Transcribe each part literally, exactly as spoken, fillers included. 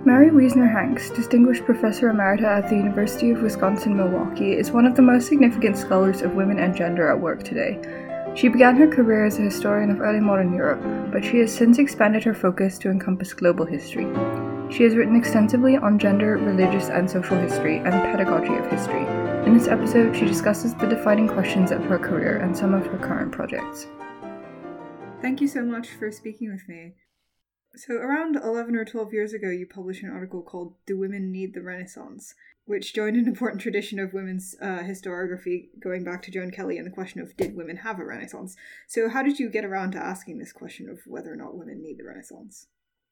Mary Wiesner Hanks, Distinguished Professor Emerita at the University of Wisconsin-Milwaukee, is one of the most significant scholars of women and gender at work today. She began her career as a historian of early modern Europe, but she has since expanded her focus to encompass global history. She has written extensively on gender, religious and social history, and the pedagogy of history. In this episode, she discusses the defining questions of her career and some of her current projects. Thank you so much for speaking with me. So around eleven or twelve years ago, you published an article called Do Women Need the Renaissance?, which joined an important tradition of women's uh, historiography going back to Joan Kelly and the question of did women have a Renaissance? So how did you get around to asking this question of whether or not women need the Renaissance?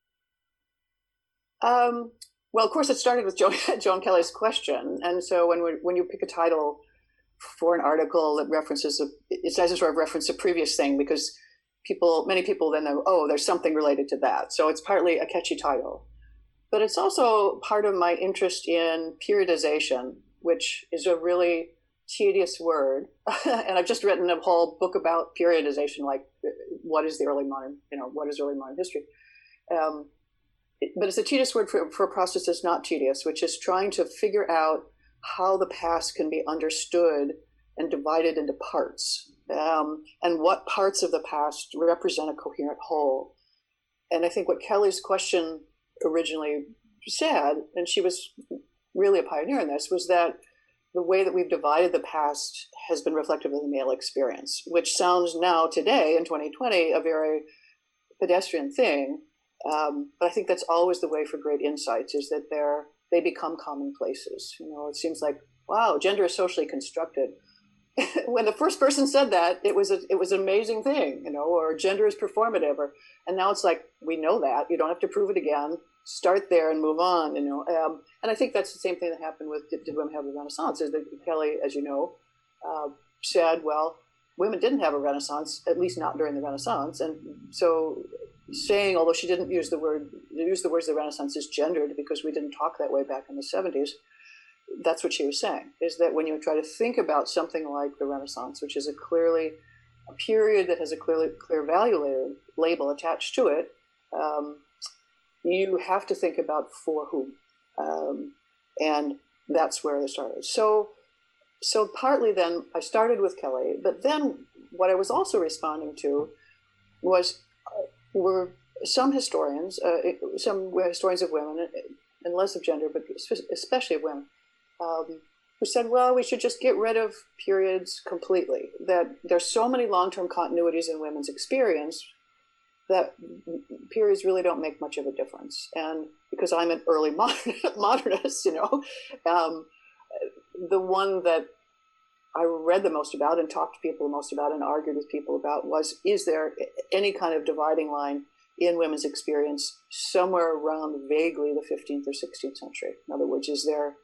Um, well, of course, it started with Joan, Joan Kelly's question. And so when we, when you pick a title for an article that references, a, it's as a sort of reference to previous thing, because people, many people then know, oh, there's something related to that. So it's partly a catchy title. But it's also part of my interest in periodization, which is a really tedious word. And I've just written a whole book about periodization, like what is the early modern, you know, what is early modern history? Um, it, but it's a tedious word for, for a process that's not tedious, which is trying to figure out how the past can be understood and divided into parts. Um, and what parts of the past represent a coherent whole. And I think what Kelly's question originally said, and she was really a pioneer in this, was that the way that we've divided the past has been reflective of the male experience, which sounds now today in twenty twenty a very pedestrian thing. Um, but I think that's always the way for great insights, is that they're, they become commonplaces. You know, it seems like, wow, gender is socially constructed. When the first person said that, it was a, it was an amazing thing, you know, or gender is performative, or, and now it's like, we know that, you don't have to prove it again, start there and move on, you know. Um, and I think that's the same thing that happened with Did, did Women Have a Renaissance? Is that Kelly, as you know, uh, said, well, women didn't have a Renaissance, at least not during the Renaissance. And so saying, although she didn't use the word, use the words the Renaissance is gendered because we didn't talk that way back in the seventies, that's what she was saying, is that when you try to think about something like the Renaissance, which is a clearly a period that has a clearly clear value label attached to it, um, you have to think about for whom, um, and that's where I started. So, so partly then I started with Kelly, but then what I was also responding to was uh, were some historians, uh, some historians of women, and less of gender, but especially of women. Um, who said, well, we should just get rid of periods completely, that there's so many long-term continuities in women's experience that periods really don't make much of a difference. And because I'm an early modern, modernist, you know, um, the one that I read the most about and talked to people the most about and argued with people about was, is there any kind of dividing line in women's experience somewhere around vaguely the fifteenth or sixteenth century? In other words, is there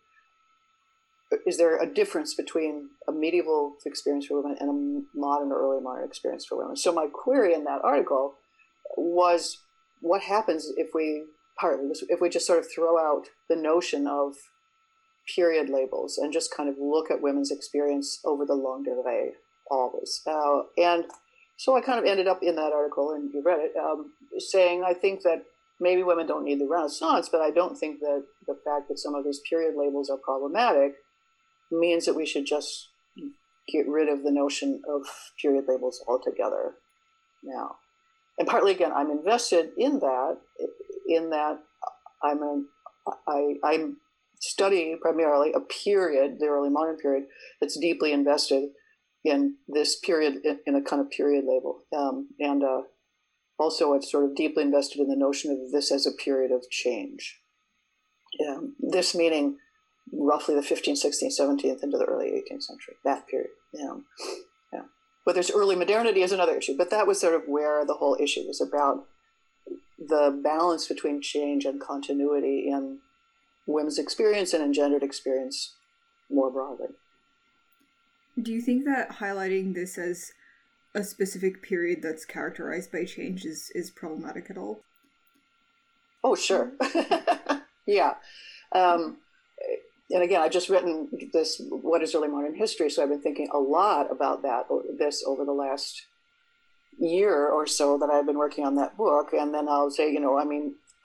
Is there a difference between a medieval experience for women and a modern or early modern experience for women? So my query in that article was, what happens if we, partly, if we just sort of throw out the notion of period labels and just kind of look at women's experience over the longue durée, always. Uh, and so I kind of ended up in that article, and you read it, um, saying I think that maybe women don't need the Renaissance, but I don't think that the fact that some of these period labels are problematic means that we should just get rid of the notion of period labels altogether now. And partly, again, I'm invested in that, in that I'm a, I, I study primarily a period, the early modern period, that's deeply invested in this period, in, in a kind of period label. Um, and uh, also it's sort of deeply invested in the notion of this as a period of change. Um, this meaning roughly the fifteenth, sixteenth, seventeenth into the early eighteenth century, that period. You know, yeah. Whether it's early modernity is another issue, but that was sort of where the whole issue was about, the balance between change and continuity in women's experience and in gendered experience more broadly. Do you think that highlighting this as a specific period that's characterized by change is, is problematic at all? Oh, sure. Yeah. Um, and again, I've just written this, What is Early Modern History? So I've been thinking a lot about that, this over the last year or so that I've been working on that book. And then I'll say, you know, I mean,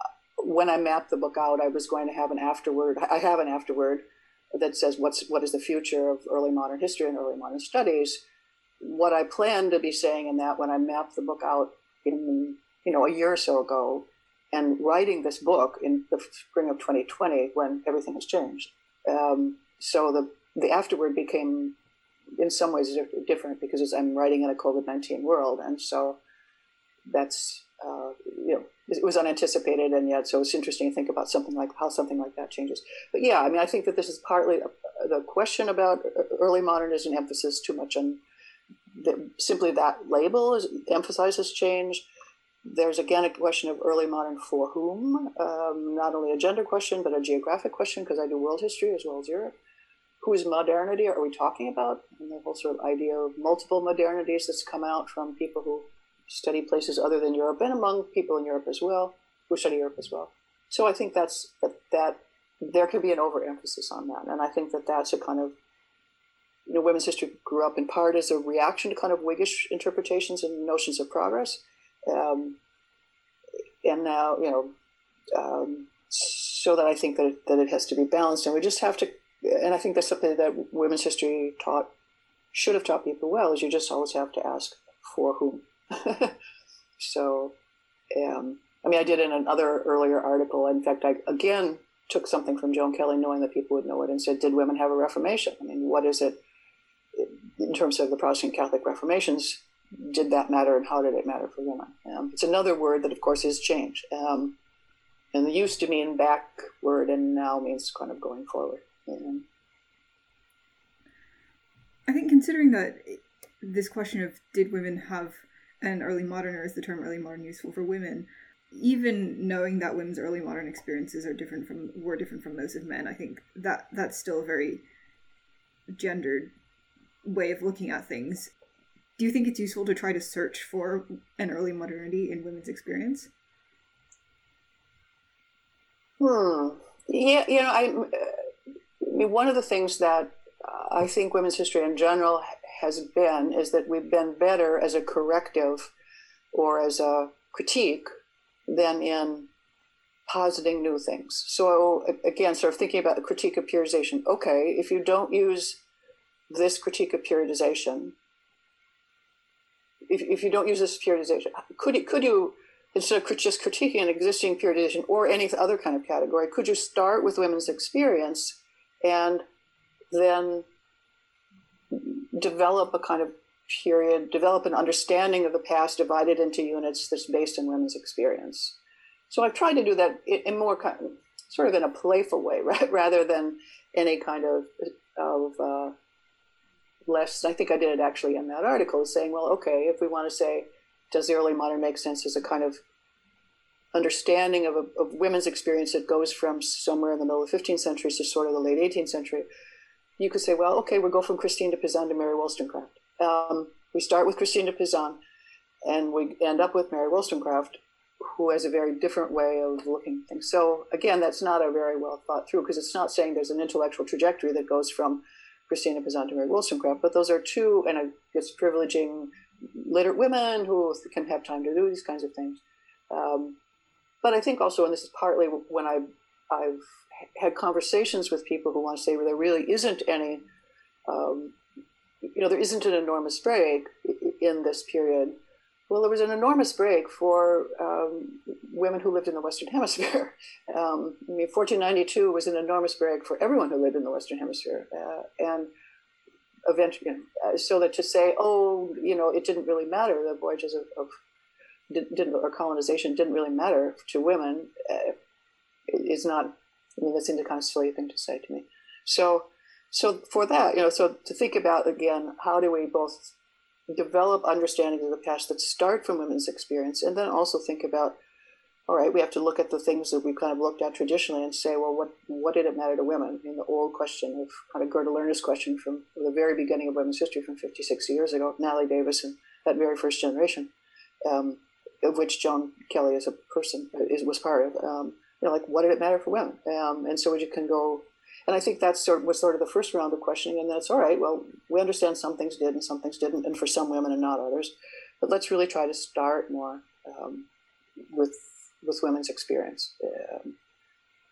when I mapped the book out, I was going to have an afterword. I have an afterword that says what's what is the future of early modern history and early modern studies. What I planned to be saying in that when I mapped the book out in you know a year or so ago, and writing this book in the spring of twenty twenty when everything has changed. Um, so the the afterword became in some ways different because I'm writing in a COVID nineteen world, and so that's uh, you know it was unanticipated, and yet so it's interesting to think about something like how something like that changes. But yeah, I mean, I think that this is partly a, the question about early modernism emphasis too much on the, simply that label is emphasizes change. There's again a question of early modern for whom, um, not only a gender question but a geographic question, because I do world history as well as Europe. Whose modernity are we talking about? And the whole sort of idea of multiple modernities that's come out from people who study places other than Europe, and among people in Europe as well, who study Europe as well. So I think that's that, that there can be an overemphasis on that. And I think that that's a kind of, you know, women's history grew up in part as a reaction to kind of Whiggish interpretations and notions of progress. Um, and now, you know, um, so that I think that it, that it has to be balanced. And we just have to, and I think that's something that women's history taught, should have taught people well, is you just always have to ask for whom. So, um, I mean, I did in another earlier article, in fact, I again took something from Joan Kelly, knowing that people would know it, and said, did women have a Reformation? I mean, what is it in terms of the Protestant Catholic Reformations? Did that matter, and how did it matter for women? Um, it's another word that, of course, is change. Um, and it used to mean backward, and now means kind of going forward. Um, I think considering that this question of did women have an early modern, or is the term early modern useful for women, even knowing that women's early modern experiences are different from were different from those of men, I think that that's still a very gendered way of looking at things. Do you think it's useful to try to search for an early modernity in women's experience? Hmm. Yeah, you know, I, I mean, one of the things that I think women's history in general has been is that we've been better as a corrective or as a critique than in positing new things. So again, sort of thinking about the critique of periodization. Okay, if you don't use this critique of periodization, if, if you don't use this periodization, could you, could you, instead of just critiquing an existing periodization or any other kind of category, could you start with women's experience and then develop a kind of period, develop an understanding of the past divided into units that's based on women's experience? So I've tried to do that in more kind of, sort of in a playful way, right? Rather than any kind of, of uh, less, I think I did it actually in that article, saying, well, okay, if we want to say, does the early modern make sense as a kind of understanding of, a, of women's experience that goes from somewhere in the middle of the fifteenth century to sort of the late eighteenth century, you could say, well, okay, we'll go from Christine de Pizan to Mary Wollstonecraft. Um, we start with Christine de Pizan, and we end up with Mary Wollstonecraft, who has a very different way of looking at things. So again, that's not a very well thought through, because it's not saying there's an intellectual trajectory that goes from Christine de Pizan to Mary Wollstonecraft, but those are two, and it's privileging literate women who can have time to do these kinds of things. Um, but I think also, and this is partly when I, I've had conversations with people who want to say, well, there really isn't any, um, you know, there isn't an enormous break in this period. Well, there was an enormous break for um, women who lived in the Western Hemisphere. Um, I mean, fourteen ninety-two was an enormous break for everyone who lived in the Western Hemisphere. Uh, and eventually, you know, so that to say, oh, you know, it didn't really matter, the voyages of, of didn't, or colonization didn't really matter to women, uh, is not, I mean, that seems a kind of silly thing to say to me. So, so for that, you know, so to think about, again, how do we both develop understandings of the past that start from women's experience, and then also think about, all right, we have to look at the things that we've kind of looked at traditionally and say, well, what what did it matter to women? I mean, the old question of kind of Gerda Lerner's question from the very beginning of women's history from fifty, sixty years ago, Natalie Davis and that very first generation, um, of which Joan Kelly as a person is, was part of. Um, you know, like, what did it matter for women? Um, and so you can go, and I think that sort of was sort of the first round of questioning, and that's all right, well, we understand some things did and some things didn't, and for some women and not others, but let's really try to start more um, with with women's experience. Uh,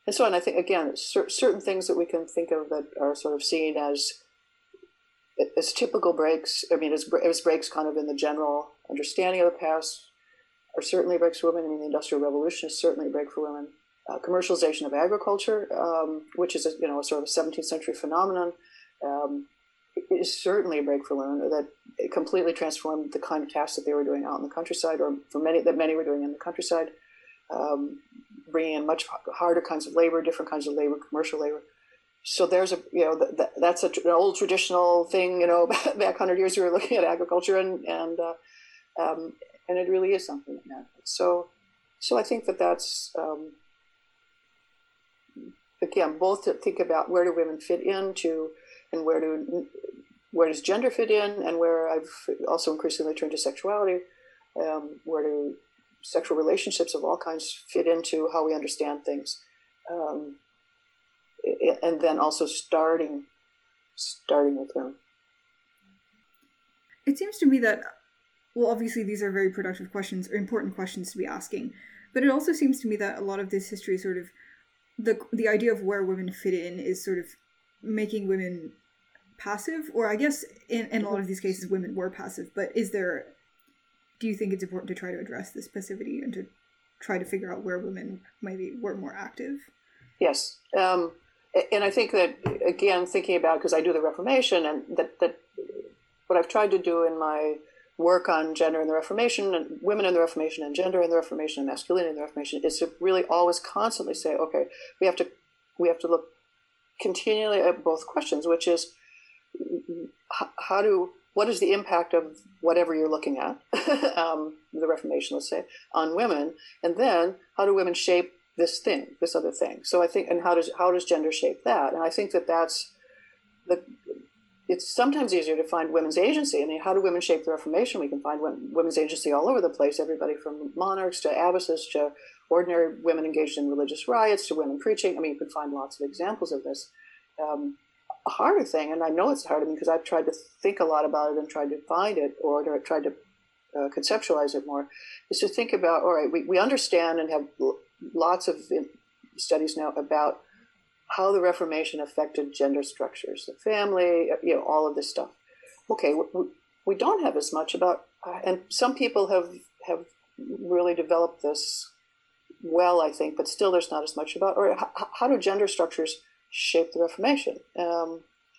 and so on. I think, again, cer- certain things that we can think of that are sort of seen as as typical breaks, I mean, as, as breaks kind of in the general understanding of the past, are certainly breaks for women. I mean, the Industrial Revolution is certainly a break for women. Uh, commercialization of agriculture, um, which is a, you know a sort of seventeenth century phenomenon, um, is certainly a break for women. That it completely transformed the kind of tasks that they were doing out in the countryside, or for many that many were doing in the countryside, um, bringing in much harder kinds of labor, different kinds of labor, commercial labor. So there's a you know th- th- that's a, an old traditional thing. You know, back one hundred years we were looking at agriculture, and and uh, um, and it really is something that matters. So so I think that that's. Um, Again, both to think about where do women fit into, and where do where does gender fit in, and where I've also increasingly turned to sexuality, um, where do sexual relationships of all kinds fit into how we understand things, um, and then also starting starting with women. It seems to me that, well, obviously these are very productive questions, or important questions to be asking, but it also seems to me that a lot of this history sort of the the idea of where women fit in is sort of making women passive, or I guess in, in a lot of these cases women were passive, but is there, do you think it's important to try to address this passivity and to try to figure out where women maybe were more active? Yes. Um, and I think that, again, thinking about, because I do the Reformation, and that, that what I've tried to do in my work on gender in the Reformation, and women in the Reformation, and gender in the Reformation, and masculinity in the Reformation, is to really always constantly say, okay, we have to we have to look continually at both questions, which is how do what is the impact of whatever you're looking at, um, the Reformation, let's say, on women, and then how do women shape this thing, this other thing? So I think, and how does how does gender shape that? And I think that that's the. It's sometimes easier to find women's agency. I mean, how do women shape the Reformation? We can find women's agency all over the place, everybody from monarchs to abbesses to ordinary women engaged in religious riots to women preaching. I mean, you can find lots of examples of this. Um, a harder thing, and I know it's hard because I've tried to think a lot about it and tried to find it, or tried to uh, conceptualize it more, is to think about, all right, we, we understand and have lots of studies now about how the Reformation affected gender structures, the family, you know, all of this stuff. Okay, we, we don't have as much about, uh, and some people have have really developed this well, I think, but still there's not as much about, or how, how do gender structures shape the Reformation? Um,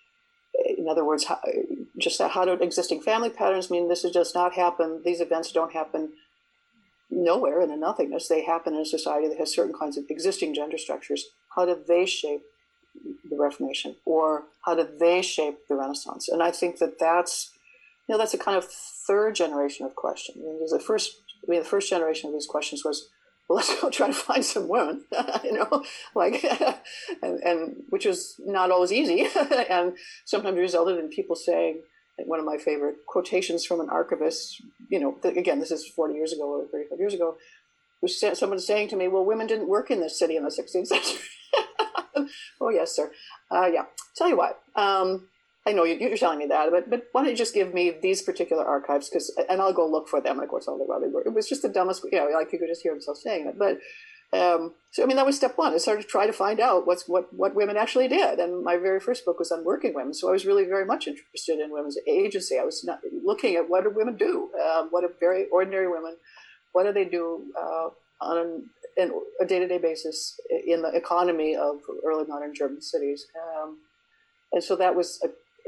in other words, how, just how do existing family patterns mean this does not happen, these events don't happen nowhere in the nothingness. They happen in a society that has certain kinds of existing gender structures. How do they shape the Reformation, or how do they shape the Renaissance? And I think that that's, you know, that's a kind of third generation of question. I mean, the first, I mean, the first generation of these questions was, well, let's go try to find some women, you know, like, and, and which is not always easy, and sometimes resulted in people saying, like one of my favorite quotations from an archivist, you know, again, this is forty years ago or thirty-five years ago, was someone saying to me, well, women didn't work in this city in the sixteenth century. Oh, yes, sir. Uh, yeah. Tell you what, um, I know you, you're telling me that, but but why don't you just give me these particular archives, because, and I'll go look for them. And of course, I'll know where they were. It was just the dumbest, you know, like you could just hear himself saying it. But um, so, I mean, that was step one. I started to try to find out what's what what women actually did. And my very first book was on working women, so I was really very much interested in women's agency. I was not looking at what do women do, um, what do very ordinary women, what do they do uh, on an, an, a day-to-day basis in the economy of early modern German cities. Um, and so that was a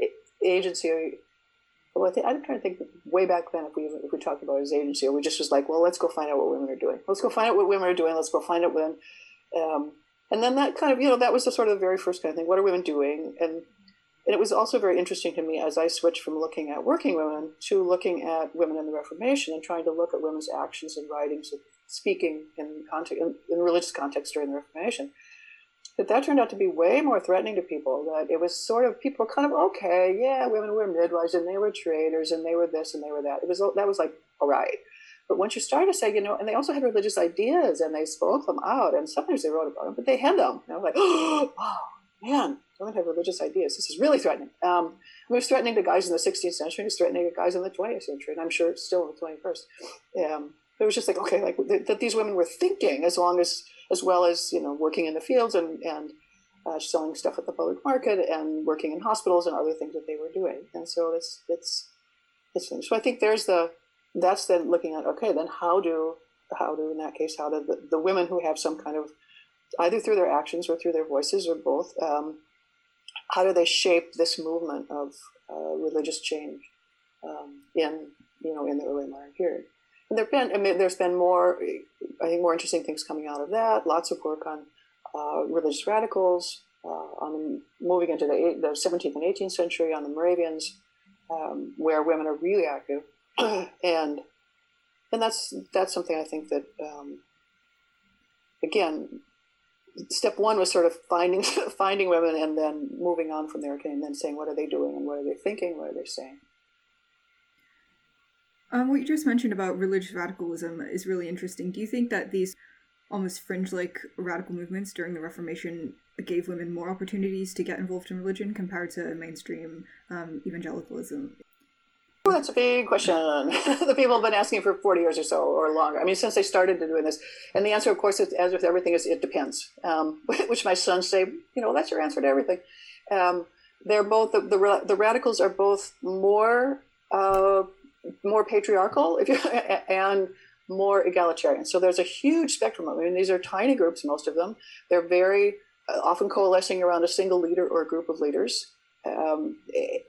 agency. Well, I think, I'm trying to think way back then if we if we talked about it as agency, or we just was like, well, let's go find out what women are doing. Let's go find out what women are doing. Let's go find out when. Um, and then that kind of, you know, that was the sort of the very first kind of thing. What are women doing? And and it was also very interesting to me as I switched from looking at working women to looking at women in the Reformation and trying to look at women's actions and writings and speaking in context in, in religious context during the Reformation. That that turned out to be way more threatening to people. That it was sort of, people were kind of, okay, yeah, women were midwives and they were traders and they were this and they were that. It was that was like, all right. But once you started to say, you know, and they also had religious ideas and they spoke them out, and sometimes they wrote about them, but they had them. And I was like, oh, man, women have religious ideas. This is really threatening. Um, it was threatening to guys in the sixteenth century. It was threatening to guys in the twentieth century, and I'm sure it's still in the twenty-first. Um, It was just like, okay, like th- that these women were thinking as long as, as well as, you know, working in the fields and, and uh, selling stuff at the public market and working in hospitals and other things that they were doing. And so it's, it's, it's, so I think there's the, that's then looking at, okay, then how do, how do, in that case, how do the, the women who have some kind of, either through their actions or through their voices or both, um, how do they shape this movement of uh, religious change um, in, you know, in the early modern period? And there've been, I mean, there's been more, I think, more interesting things coming out of that. Lots of work on uh, religious radicals, uh, on moving into the, the seventeenth and eighteenth century, on the Moravians, um, where women are really active, and and that's that's something I think that um, again, step one was sort of finding finding women, and then moving on from there, and then saying what are they doing and what are they thinking, what are they saying. Um, what you just mentioned about religious radicalism is really interesting. Do you think that these almost fringe-like radical movements during the Reformation gave women more opportunities to get involved in religion compared to mainstream um, evangelicalism? Well, that's a big question that people have been asking for forty years or so or longer. I mean, since they started doing this. And the answer, of course, is, as with everything, is it depends, um, which my sons say, you know, that's your answer to everything. Um, they're both, the, the, the radicals are both more... Uh, more patriarchal if you, and more egalitarian. So there's a huge spectrum. I mean, these are tiny groups, most of them. They're very uh, often coalescing around a single leader or a group of leaders. Um,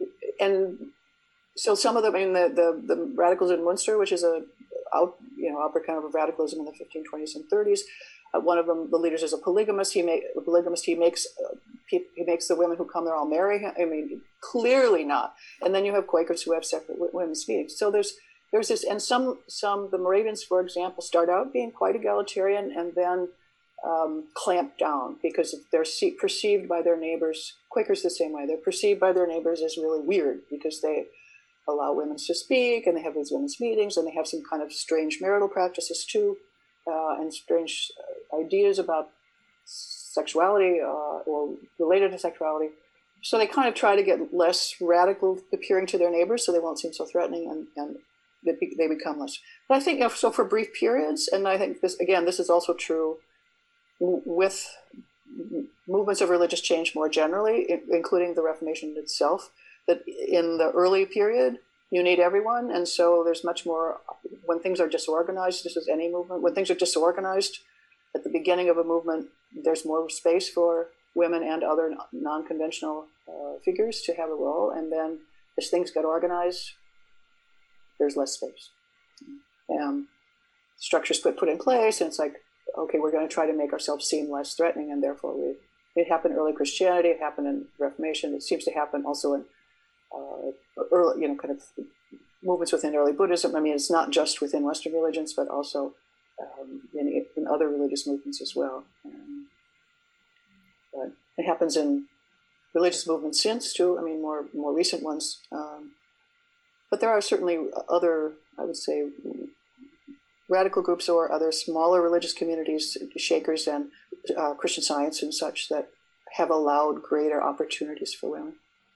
and so some of them, I mean, the, the, the radicals in Munster, which is a out, you know, upper kind of radicalism in the fifteen twenties and thirties. Uh, one of them, the leaders, is a polygamist. He make a polygamist. He makes uh, he, he makes the women who come there all marry him. I mean, clearly not. And then you have Quakers who have separate women's meetings. So there's there's this, and some some the Moravians, for example, start out being quite egalitarian and then um, clamp down because they're see, perceived by their neighbors. Quakers the same way. They're perceived by their neighbors as really weird because they allow women to speak and they have these women's meetings and they have some kind of strange marital practices too. Uh, and strange uh, ideas about sexuality uh, or related to sexuality. So they kind of try to get less radical appearing to their neighbors so they won't seem so threatening, and, and they, be, they become less. But I think, you know, so for brief periods, and I think this, again, this is also true with movements of religious change more generally, including the Reformation itself, that in the early period, you need everyone, and so there's much more, when things are disorganized, this is any movement, when things are disorganized, at the beginning of a movement, there's more space for women and other non-conventional uh, figures to have a role, and then as things get organized, there's less space. Um, structures put, put in place, and it's like, okay, we're going to try to make ourselves seem less threatening, and therefore we, it happened in early Christianity, it happened in Reformation, it seems to happen also in Uh, early, you know, kind of movements within early Buddhism. I mean, it's not just within Western religions, but also um, in, in other religious movements as well. Um, but it happens in religious movements since too. I mean, more more recent ones. Um, but there are certainly other, I would say, radical groups or other smaller religious communities, Shakers and uh, Christian Science and such, that have allowed greater opportunities for women.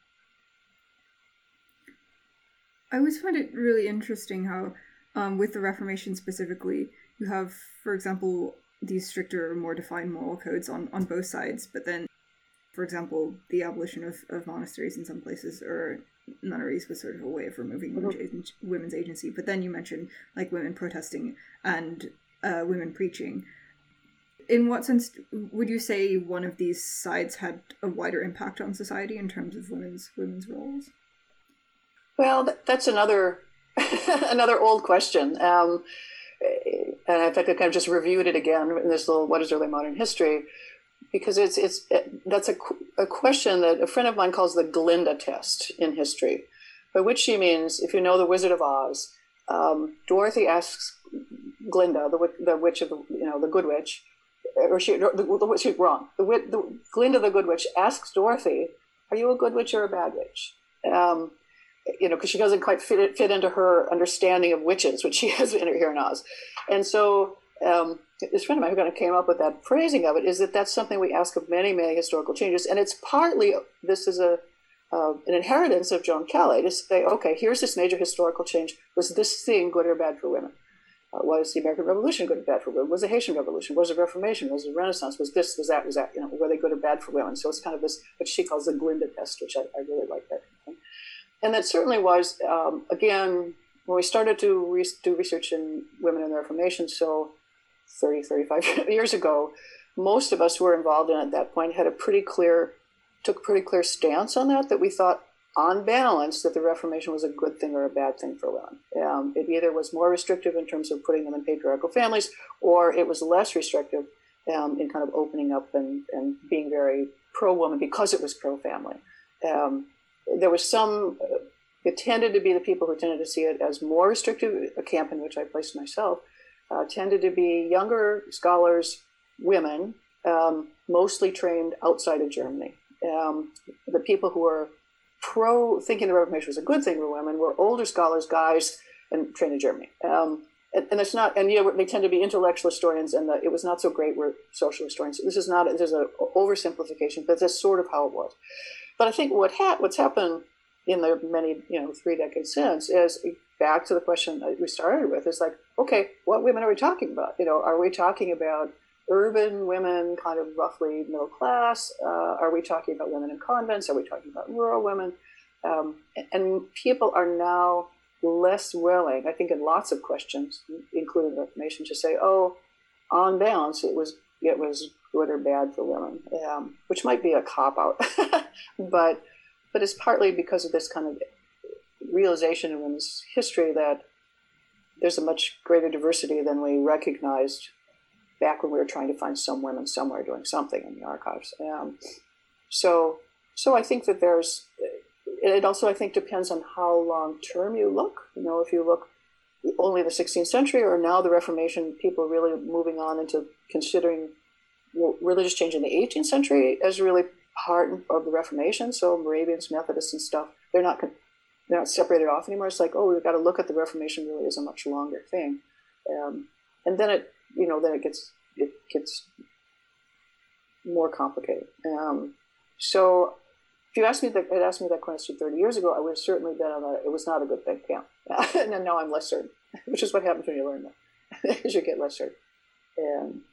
I always find it really interesting how, um, with the Reformation specifically, you have, for example, these stricter, more defined moral codes on, on both sides, but then, for example, the abolition of, of monasteries in some places, or nunneries, was sort of a way of removing mm-hmm. women's agency. But then you mentioned, like, women protesting and uh, women preaching. In what sense would you say one of these sides had a wider impact on society in terms of women's women's roles? Well, that's another another old question. Um, and in fact, I kind of just reviewed it again in this little "What is Early Modern History," because it's it's it, that's a, a question that a friend of mine calls the Glinda test in history, by which she means, if you know the Wizard of Oz, um, Dorothy asks Glinda, the the witch of the, you know the Good Witch, or she the, the she's wrong. The, the Glinda the Good Witch asks Dorothy, "Are you a good witch or a bad witch?" Um, you know, because she doesn't quite fit it, fit into her understanding of witches, which she has in her here in Oz. And so um, this friend of mine who kind of came up with that phrasing of it is that that's something we ask of many, many historical changes. And it's partly, this is a uh, an inheritance of Joan Kelly to say, okay, here's this major historical change. Was this thing good or bad for women? Uh, was the American Revolution good or bad for women? Was the Haitian Revolution? Was the Reformation? Was the Renaissance? Was this? Was that? Was that? You know, were they good or bad for women? So it's kind of this, what she calls the Glinda test, which I, I really like that. And that certainly was, um, again, when we started to re- do research in women in the Reformation, so thirty, thirty-five years ago, most of us who were involved in it at that point had a pretty clear, took a pretty clear stance on that, that we thought, on balance, that the Reformation was a good thing or a bad thing for women. Um, it either was more restrictive in terms of putting them in patriarchal families, or it was less restrictive um, in kind of opening up and, and being very pro-woman because it was pro-family. Um, there was some, uh, it tended to be the people who tended to see it as more restrictive, a camp in which I placed myself, uh, tended to be younger scholars, women, um, mostly trained outside of Germany. Um, the people who were pro thinking the Reformation was a good thing for women were older scholars, guys, and trained in Germany. Um, and, and it's not, and yeah, they tend to be intellectual historians, and the, it was not so great were social historians. This is not, this is an oversimplification, but that's sort of how it was. But I think what ha- what's happened in the many, you know, three decades since is back to the question that we started with. Is like, okay, what women are we talking about? You know, are we talking about urban women, kind of roughly middle class? Uh, are we talking about women in convents? Are we talking about rural women? Um, and people are now less willing, I think, in lots of questions, including the Reformation, to say, "Oh, on balance, it was it was good or bad for women," um, which might be a cop out, but but it's partly because of this kind of realization in women's history that there's a much greater diversity than we recognized back when we were trying to find some women somewhere doing something in the archives. Um, so, so I think that there's, it also, I think, depends on how long term you look. You know, if you look only the sixteenth century, or now the Reformation, people really moving on into considering religious change in the eighteenth century as really part of the Reformation. So Moravians, Methodists and stuff, they're not, they're not separated off anymore. It's like, oh, we've got to look at the Reformation really as a much longer thing. Um, and then it, you know, then it gets it gets more complicated. Um, so, if you asked me that, had asked me that question thirty years ago, I would have certainly been on a, it was not a good thing camp. And now I'm less certain, which is what happens when you learn that, as you get less certain. And,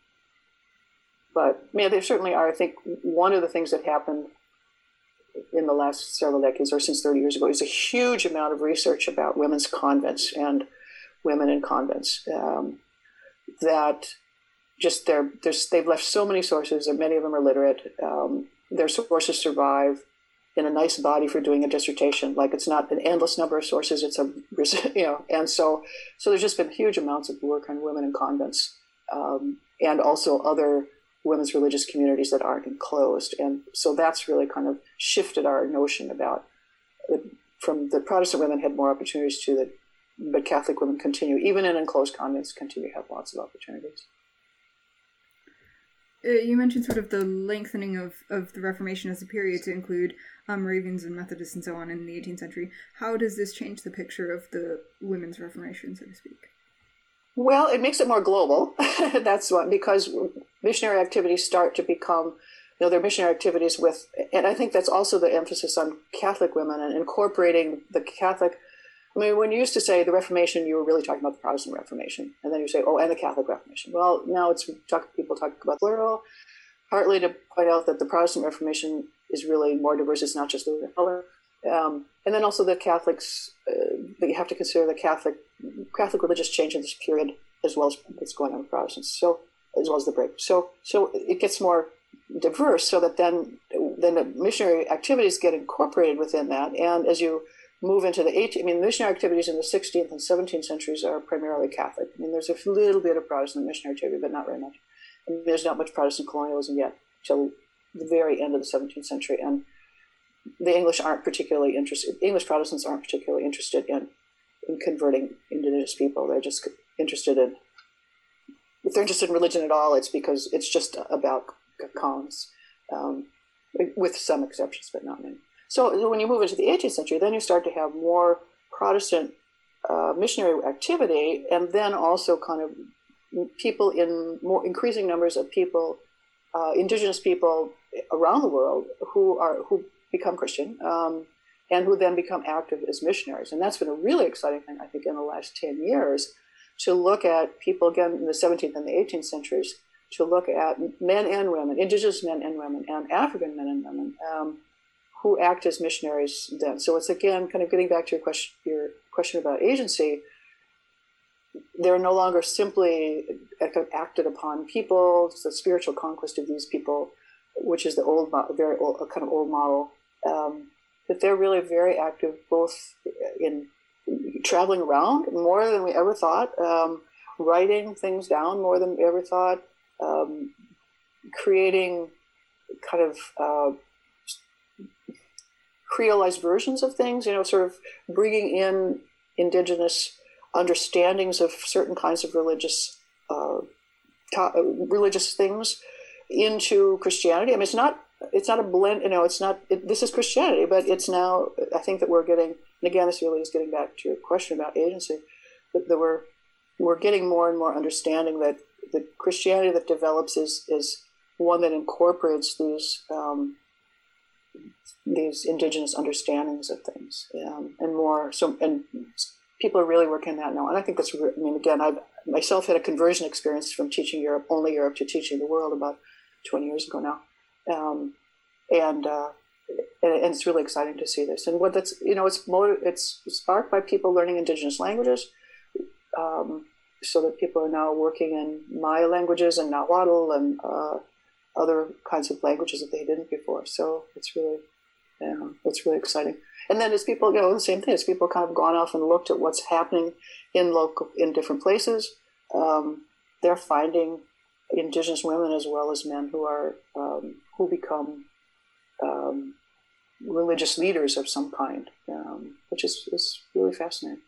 but yeah, there certainly are. I think one of the things that happened in the last several decades, or since thirty years ago, is a huge amount of research about women's convents and women in convents. Um, that just they're, they're, they've left so many sources, and many of them are literate. Um, their sources survive in a nice body for doing a dissertation. Like, it's not an endless number of sources, it's a, you know, and so so there's just been huge amounts of work on women in convents, um, and also other women's religious communities that aren't enclosed. And so that's really kind of shifted our notion about it, from the Protestant women had more opportunities to the but Catholic women continue, even in enclosed convents, continue to have lots of opportunities. Uh, you mentioned sort of the lengthening of, of the Reformation as a period to include um, Moravians and Methodists and so on in the eighteenth century. How does this change the picture of the women's Reformation, so to speak? Well, it makes it more global. That's one, because missionary activities start to become, you know, they're missionary activities with, and I think that's also the emphasis on Catholic women and incorporating the Catholic. I mean, when you used to say the Reformation, you were really talking about the Protestant Reformation. And then you say, oh, and the Catholic Reformation. Well, now it's talk, people talk about plural, partly to point out that the Protestant Reformation is really more diverse. It's not just the color. Um, and then also the Catholics, uh, that you have to consider the Catholic Catholic religious change in this period, as well as what's going on with Protestants, so as well as the break. So so it gets more diverse, so that then, then the missionary activities get incorporated within that. And as you move into the eighteenth, I mean, missionary activities in the sixteenth and seventeenth centuries are primarily Catholic. I mean, there's a little bit of Protestant missionary activity, but not very much. And there's not much Protestant colonialism yet till the very end of the seventeenth century. And the English aren't particularly interested, English Protestants aren't particularly interested in, in converting indigenous people. They're just interested in, if they're interested in religion at all, it's because it's just about colonists, um, with some exceptions, but not many. So when you move into the eighteenth century, then you start to have more Protestant uh, missionary activity, and then also kind of people in more increasing numbers of people, uh, indigenous people around the world who are who become Christian, um, and who then become active as missionaries. And that's been a really exciting thing, I think, in the last ten years, to look at people, again, in the seventeenth and the eighteenth centuries, to look at men and women, indigenous men and women, and African men and women, um, who act as missionaries then. So it's, again, kind of getting back to your question, your question about agency. They're no longer simply acted upon people. It's the spiritual conquest of these people, which is the old, very old, kind of old model. Um, that they're really very active, both in traveling around more than we ever thought, um, writing things down more than we ever thought, um, creating kind of uh, creolized versions of things, you know, sort of bringing in indigenous understandings of certain kinds of religious uh, to- religious things into Christianity. I mean, it's not it's not a blend, you know, it's not, it, this is Christianity, but it's now, I think that we're getting, and again, this really is getting back to your question about agency, that, that we're we're getting more and more understanding that the Christianity that develops is is one that incorporates these um, these indigenous understandings of things, um, and more so, and people are really working on that now. And I think that's, I mean, again, I've myself had a conversion experience from teaching Europe, only Europe, to teaching the world about twenty years ago now. Um, and, uh, and and it's really exciting to see this. And what that's, you know, it's motiv- it's sparked by people learning indigenous languages, um, so that people are now working in Maya languages and Nahuatl and uh, other kinds of languages that they didn't before. So it's really, you know, it's really exciting. And then as people, you know, the same thing, as people kind of gone off and looked at what's happening in local, in different places, um, they're finding indigenous women as well as men who are, um, who become um, religious leaders of some kind, um, which is, is really fascinating.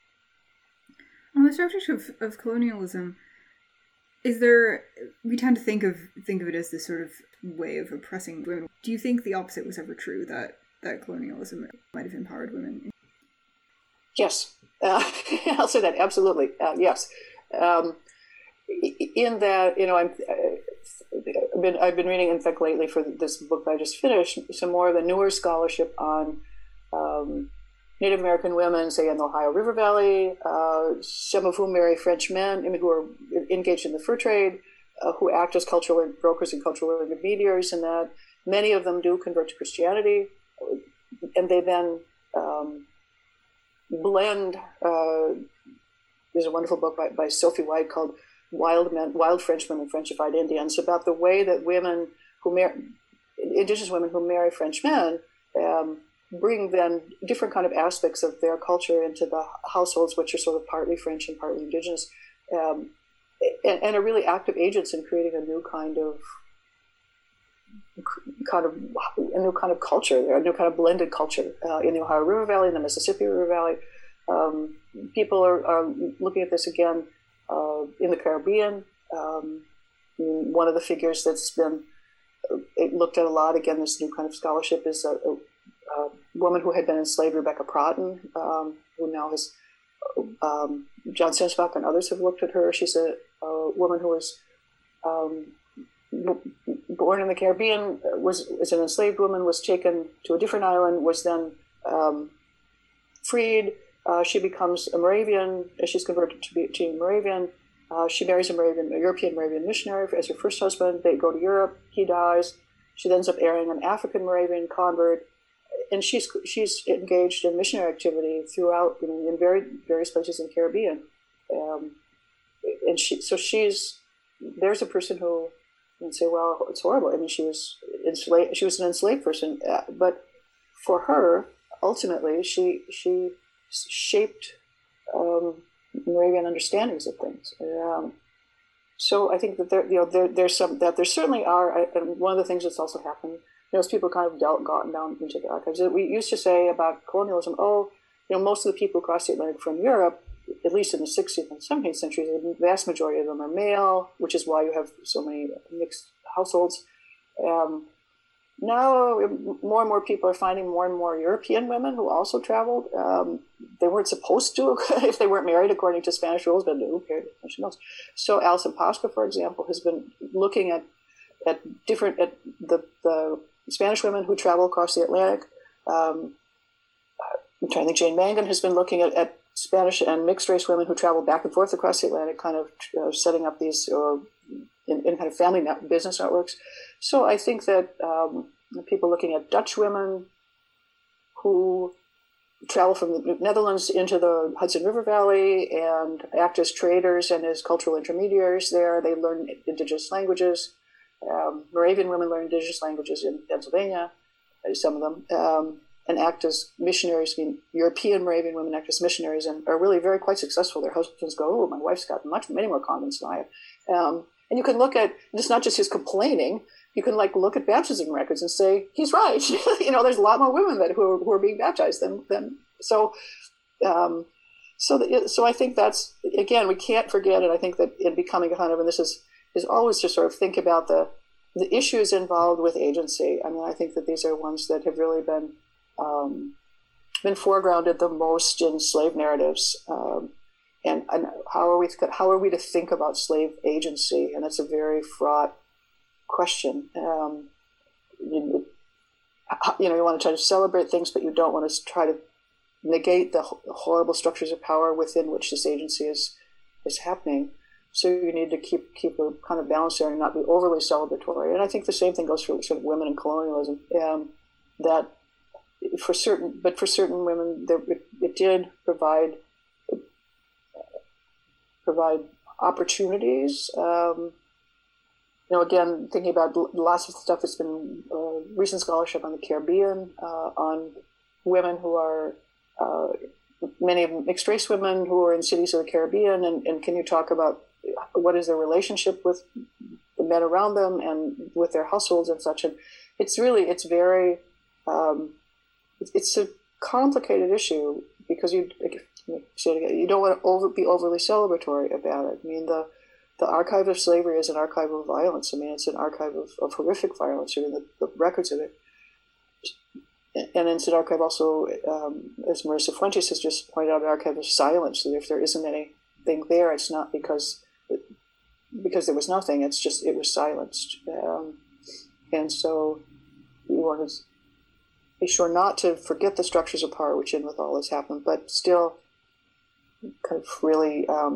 On the subject of, of colonialism, is there, we tend to think of think of it as this sort of way of oppressing women. Do you think the opposite was ever true, that, that colonialism might have empowered women? Yes, uh, I'll say that, absolutely, uh, yes. Um, in that, you know, I'm, I've been, I've been reading, in fact, lately for this book that I just finished, some more of the newer scholarship on um, Native American women, say in the Ohio River Valley, uh, some of whom marry French men, I mean, who are engaged in the fur trade, uh, who act as cultural brokers and cultural intermediaries, and that many of them do convert to Christianity, and they then um, blend. Uh, there's a wonderful book by, by Sophie White called Wild Men, Wild Frenchmen and Frenchified Indians, about the way that women who marry, indigenous women who marry French men, um, bring then different kind of aspects of their culture into the households, which are sort of partly French and partly indigenous, um, and, and are really active agents in creating a new kind of kind of a new kind of culture, a new kind of blended culture uh, in the Ohio River Valley, in the Mississippi River Valley. Um, people are, are looking at this again uh, in the Caribbean. Um, one of the figures that's been looked at a lot, again, this new kind of scholarship, is a, a a woman who had been enslaved, Rebecca Pratton, um, who now has, um, John Sensbach and others have looked at her. She's a, a woman who was um, b- born in the Caribbean, was, was an enslaved woman, was taken to a different island, was then um, freed. Uh, she becomes a Moravian. She's converted to be to a Moravian. Uh, she marries a Moravian, a European Moravian missionary as her first husband. They go to Europe. He dies. She ends up marrying an African Moravian convert. And she's she's engaged in missionary activity throughout, you know, in very various places in the Caribbean, um, and she so she's there's a person who can say, well, it's horrible. I mean, she was enslaved. She was an enslaved person, uh, but for her, ultimately, she she shaped um, Moravian understandings of things. Um, so I think that there, you know, there there's some that there certainly are, and one of the things that's also happened. You know, as people kind of dealt, gotten down into the archives, we used to say about colonialism, oh, you know, most of the people who crossed the Atlantic from Europe, at least in the sixteenth and seventeenth centuries, the vast majority of them are male, which is why you have so many mixed households. Um, now, more and more people are finding more and more European women who also traveled. Um, they weren't supposed to if they weren't married according to Spanish rules, but who cared? So Alison Pasqua, for example, has been looking at at different at the the Spanish women who travel across the Atlantic. Um, I'm trying to think. Jane Mangan has been looking at, at Spanish and mixed race women who traveled back and forth across the Atlantic, kind of uh, setting up these or in, in kind of family net, business networks. So I think that um, people looking at Dutch women who travel from the Netherlands into the Hudson River Valley and act as traders and as cultural intermediaries there. They learn indigenous languages. Um, Moravian women learn indigenous languages in Pennsylvania, some of them, um, and act as missionaries. I mean, European Moravian women act as missionaries and are really very quite successful. Their husbands go, oh, my wife's got much, many more convents than I have. Um, and you can look at, it's not just his complaining, you can like look at baptism records and say, he's right. You know, there's a lot more women that who are, who are being baptized than, than so, um, so, the, so I think that's, again, we can't forget it. I think that in becoming a hunter, and this is, is always to sort of think about the, the issues involved with agency. I mean, I think that these are ones that have really been, um, been foregrounded the most in slave narratives. Um, and, and how are we, how are we to think about slave agency? And that's a very fraught question. Um, you, you know, you want to try to celebrate things, but you don't want to try to negate the horrible structures of power within which this agency is is happening. So you need to keep keep a kind of balance there and not be overly celebratory. And I think the same thing goes for sort of women and colonialism. Um, that for certain, but for certain women, there, it, it did provide provide opportunities. Um, You know, again, thinking about lots of stuff that's been uh, recent scholarship on the Caribbean, uh, on women who are, uh, many of them mixed race women who are in cities of the Caribbean, and, and can you talk about what is their relationship with the men around them and with their households and such? And it's really, it's very, um, it's a complicated issue because you, you don't want to over, be overly celebratory about it. I mean, the The archive of slavery is an archive of violence. I mean, it's an archive of, of horrific violence. I mean, the, the records of it. And it's an archive also, um, as Marisa Fuentes has just pointed out, an archive of silence. That if there isn't anything there, it's not because it, because there was nothing. It's just it was silenced. Um, and so you want to be sure not to forget the structures of power which in with all this happened, but still kind of really um,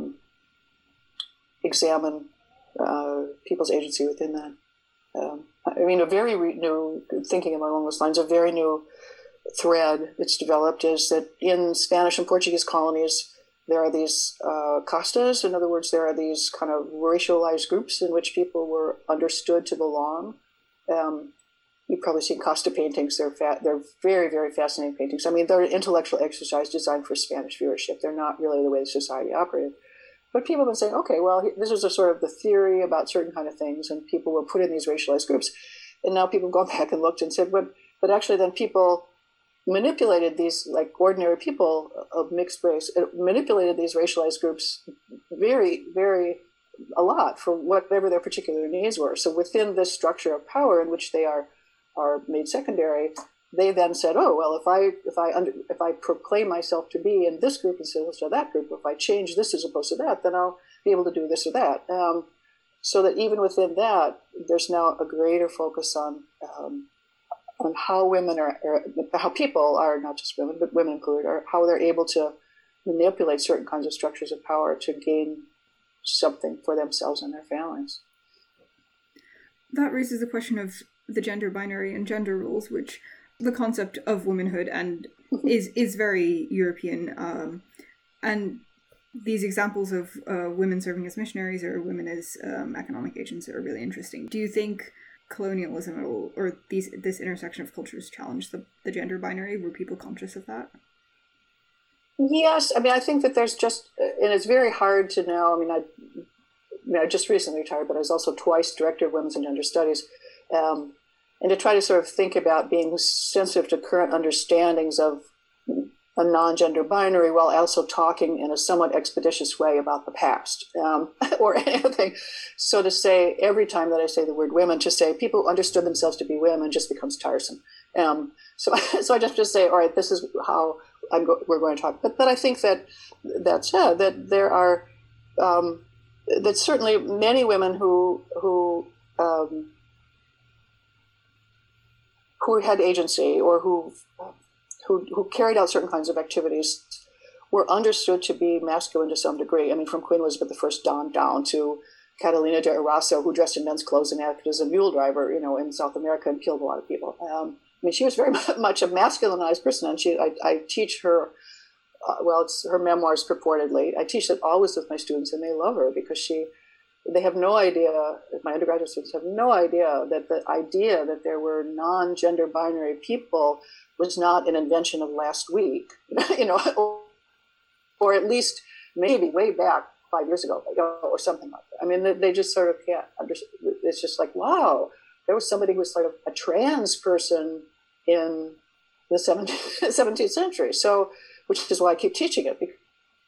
examine uh, people's agency within that. Um, I mean, a very re- new, thinking along those lines, a very new thread that's developed is that in Spanish and Portuguese colonies, there are these uh, castas. In other words, there are these kind of racialized groups in which people were understood to belong. Um, you've probably seen casta paintings. They're fa- they're very, very fascinating paintings. I mean, they're an intellectual exercise designed for Spanish viewership. They're not really the way society operated. But people have been saying, okay, well, this is a sort of the theory about certain kind of things, and people were put in these racialized groups. And now people have gone back and looked and said, but, but actually then people manipulated these, like ordinary people of mixed race, manipulated these racialized groups very, very, a lot for whatever their particular needs were. So within this structure of power in which they are are made secondary, they then said, oh, well, if I if I under, if I proclaim myself to be in this group instead of that group, if I change this as opposed to that, then I'll be able to do this or that. Um, so that even within that, there's now a greater focus on um, on how women are, are, how people are, not just women, but women included, are how they're able to manipulate certain kinds of structures of power to gain something for themselves and their families. That raises the question of the gender binary and gender roles, which the concept of womanhood and is is very European, um, and these examples of uh, women serving as missionaries or women as um, economic agents are really interesting. Do you think colonialism or, or these this intersection of cultures challenge the, the gender binary? Were people conscious of that? Yes, I mean, I think that there's just, and it's very hard to know. I mean, I, I, mean, I just recently retired, but I was also twice director of women's and gender studies. Um, And to try to sort of think about being sensitive to current understandings of a non-gender binary while also talking in a somewhat expeditious way about the past um, or anything. So to say, every time that I say the word women, to say people who understood themselves to be women just becomes tiresome. Um, so, so I just just say, all right, this is how I'm go- we're going to talk. But, but I think that that's yeah, that there are um, that certainly many women who who um, who had agency or who, who who carried out certain kinds of activities were understood to be masculine to some degree. I mean, from Queen Elizabeth the First down, down to Catalina de Eraso, who dressed in men's clothes and acted as a mule driver, you know, in South America and killed a lot of people. Um, I mean, she was very much a masculinized person, and she, I, I teach her, uh, well, it's her memoirs purportedly. I teach that always with my students, and they love her because she, they have no idea, my undergraduate students have no idea that the idea that there were non-gender binary people was not an invention of last week, you know, or, or at least maybe way back five years ago, or something like that. I mean, they just sort of can't understand. It's just like, wow, there was somebody who was sort of a trans person in the seventeenth century. So, which is why I keep teaching it, because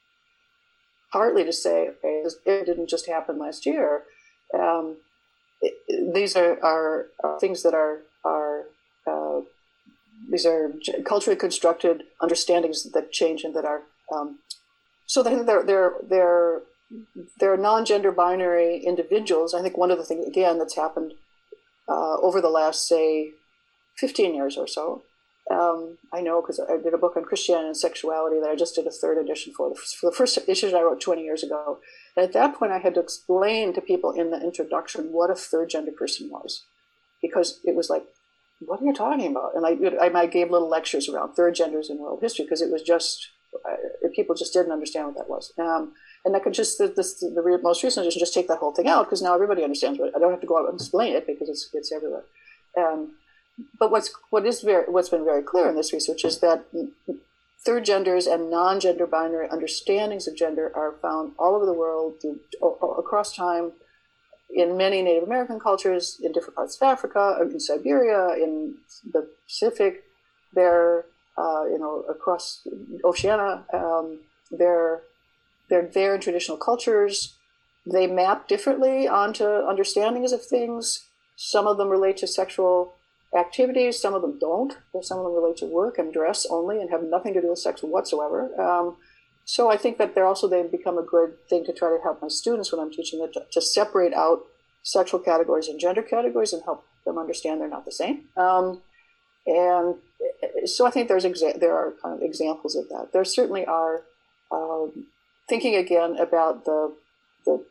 partly to say, okay, it didn't just happen last year. Um, it, these are, are, are things that are, are uh, these are culturally constructed understandings that change and that are, um, so they, they're, they're, they're, they're non-gender binary individuals. I think one of the things, again, that's happened uh, over the last, say, fifteen years or so, um, I know because I did a book on Christianity and sexuality that I just did a third edition for. For the first issue that I wrote twenty years ago. And at that point, I had to explain to people in the introduction what a third gender person was, because it was like, what are you talking about? And I, I gave little lectures around third genders in world history, because it was just, uh, people just didn't understand what that was. Um, and I could just, the, this, the most recent edition, just take that whole thing out, because now everybody understands what, I don't have to go out and explain it, because it's it's everywhere. Um, but what's what is very what's been very clear in this research is that third genders and non-gender binary understandings of gender are found all over the world, through, across time, in many Native American cultures, in different parts of Africa, in Siberia, in the Pacific. They're uh, you know across Oceania. Um, they're They're there in traditional cultures. They map differently onto understandings of things. Some of them relate to sexual activities. Some of them don't. Some of them relate to work and dress only and have nothing to do with sex whatsoever. Um, so I think that they're also, they've become a good thing to try to help my students when I'm teaching it, to, to separate out sexual categories and gender categories and help them understand they're not the same. Um, and so I think there's exa- there are kind of examples of that. There certainly are, um, thinking again about the the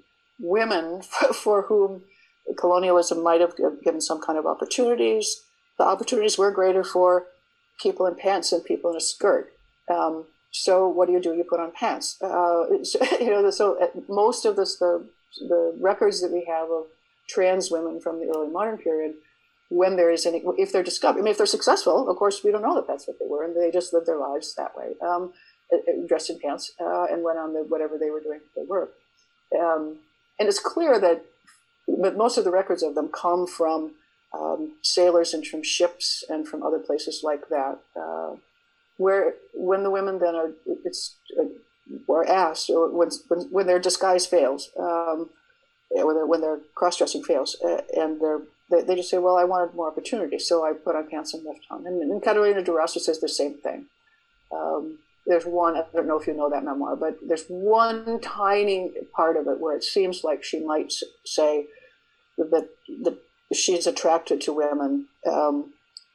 women for whom colonialism might have given some kind of opportunities. The opportunities were greater for people in pants than people in a skirt. Um, so what do you do? You put on pants. Uh, you know, so most of this, the the records that we have of trans women from the early modern period, when there is any, if they're discovered, I mean, if they're successful, of course, we don't know that that's what they were, and they just lived their lives that way. Um, dressed in pants, uh, and went on the whatever they were doing they were. Um, and it's clear that, that most of the records of them come from um, sailors and from ships and from other places like that, uh, where when the women then are, it's, uh, were asked, or when, when, when their disguise fails, um, or their, when their cross-dressing fails, uh, and they're, they, they just say, well, I wanted more opportunity, so I put on pants and left on. And, and Catalina de Eraso says the same thing. Um, There's one, I don't know if you know that memoir, but there's one tiny part of it where it seems like she might say that, that she's attracted to women. Um,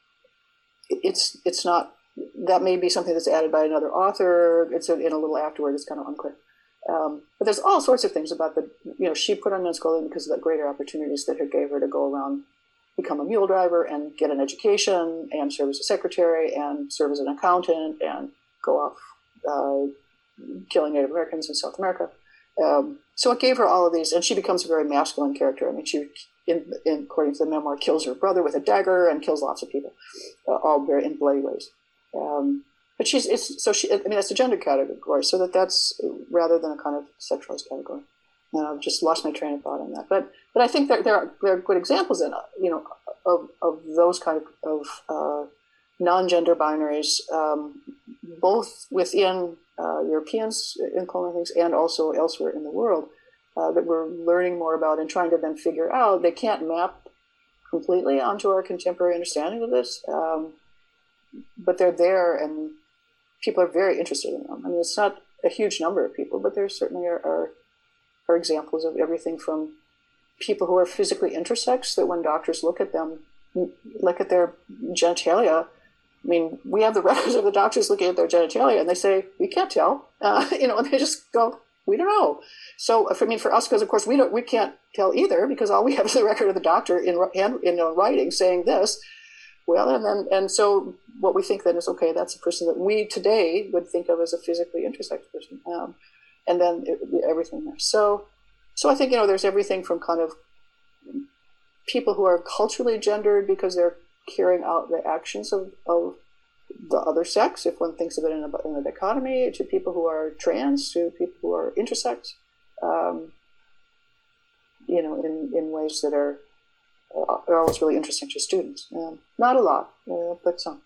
it's it's not, that may be something that's added by another author. It's in a little afterward, it's kind of unclear. Um, but there's all sorts of things about the, you know, she put on men's clothing because of the greater opportunities that it gave her to go around, become a mule driver and get an education and serve as a secretary and serve as an accountant and go off uh, killing Native Americans in South America. Um, so it gave her all of these, and she becomes a very masculine character. I mean, she, in, in, according to the memoir, kills her brother with a dagger and kills lots of people, uh, all very in bloody ways. Um, but she's, it's, so she, I mean, that's a gender category, so that that's rather than a kind of sexualized category. And I've just lost my train of thought on that. But, but I think that there are, there are good examples in, you know, of, of those kind of, of uh, non-gender binaries, um, both within uh, Europeans in colonial things and also elsewhere in the world, uh, that we're learning more about and trying to then figure out. They can't map completely onto our contemporary understanding of this, um, but they're there and people are very interested in them. I mean, it's not a huge number of people, but there certainly are, are, are examples of everything from people who are physically intersex, that when doctors look at them, look at their genitalia, I mean, we have the records of the doctors looking at their genitalia, and they say, we can't tell. Uh, you know, and they just go, we don't know. So, I mean, for us, because of course we don't, we can't tell either, because all we have is the record of the doctor in in, in writing saying this. Well, and then and so what we think then is, okay, that's a person that we today would think of as a physically intersex person, um, and then it, everything there. So, so I think, you know, there's everything from kind of people who are culturally gendered because they're carrying out the actions of, of the other sex, if one thinks of it in a, in a dichotomy, to people who are trans, to people who are intersex, um, you know, in, in ways that are, uh, are always really interesting to students. Um, not a lot, uh, but some.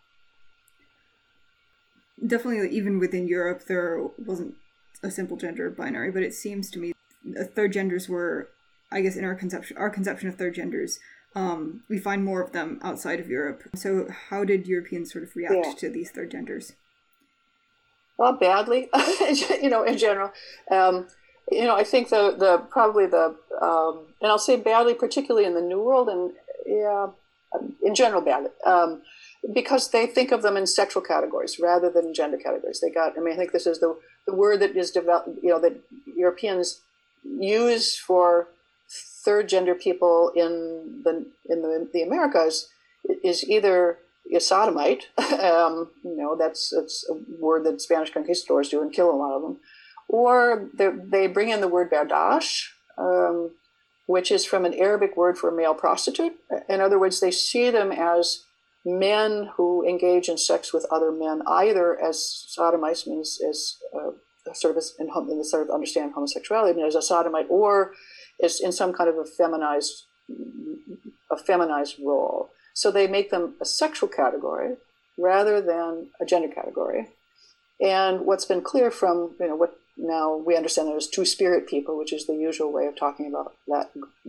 Definitely, even within Europe, there wasn't a simple gender binary, but it seems to me third genders were, I guess, in our conception, our conception of third genders, Um, we find more of them outside of Europe. So how did Europeans sort of react yeah. to these third genders? Well, badly, you know, in general. Um, you know, I think the, the probably the, um, and I'll say badly, particularly in the New World, and yeah, in general badly, um, because they think of them in sexual categories rather than gender categories. They got, I mean, I think this is the, the word that is developed, you know, that Europeans use for third gender people in the in the, the Americas is either a sodomite, um, you know, that's that's a word that Spanish conquistadors do and kill a lot of them, or they bring in the word berdache, um, which is from an Arabic word for a male prostitute. In other words, they see them as men who engage in sex with other men, either as sodomites, means as uh, sort of in, in the sort of understand homosexuality, I mean, as a sodomite, or is in some kind of a feminized, a feminized role. So they make them a sexual category rather than a gender category. And what's been clear from, you know, what now we understand there's two-spirit people, which is the usual way of talking about that,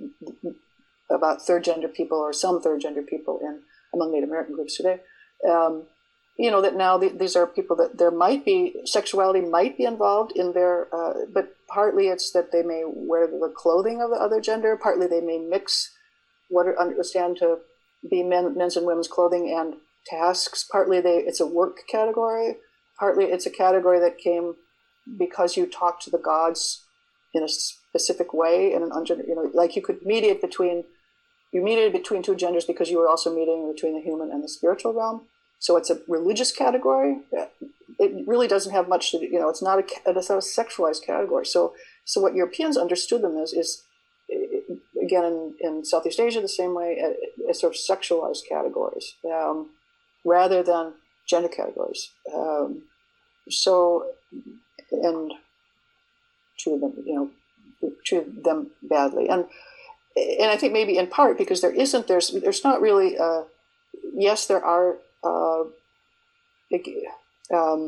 about third gender people or some third gender people in among Native American groups today. Um, you know, that now the, these are people that there might be, sexuality might be involved in their, uh, but partly it's that they may wear the clothing of the other gender, partly they may mix what are understand to be men, men's and women's clothing and tasks, partly they it's a work category, partly it's a category that came because you talk to the gods in a specific way, in an ungender, you know, like you could mediate between, you mediated between two genders because you were also mediating between the human and the spiritual realm. So it's a religious category. It really doesn't have much to do, you know, it's not a, it's not a sexualized category. So so what Europeans understood them as is, again, in, in Southeast Asia, the same way, as sort of sexualized categories, um, rather than gender categories. Um, so, and treated them, you know, treated them badly. And and I think maybe in part because there isn't, there's, there's not really, uh, yes, there are, Uh, um,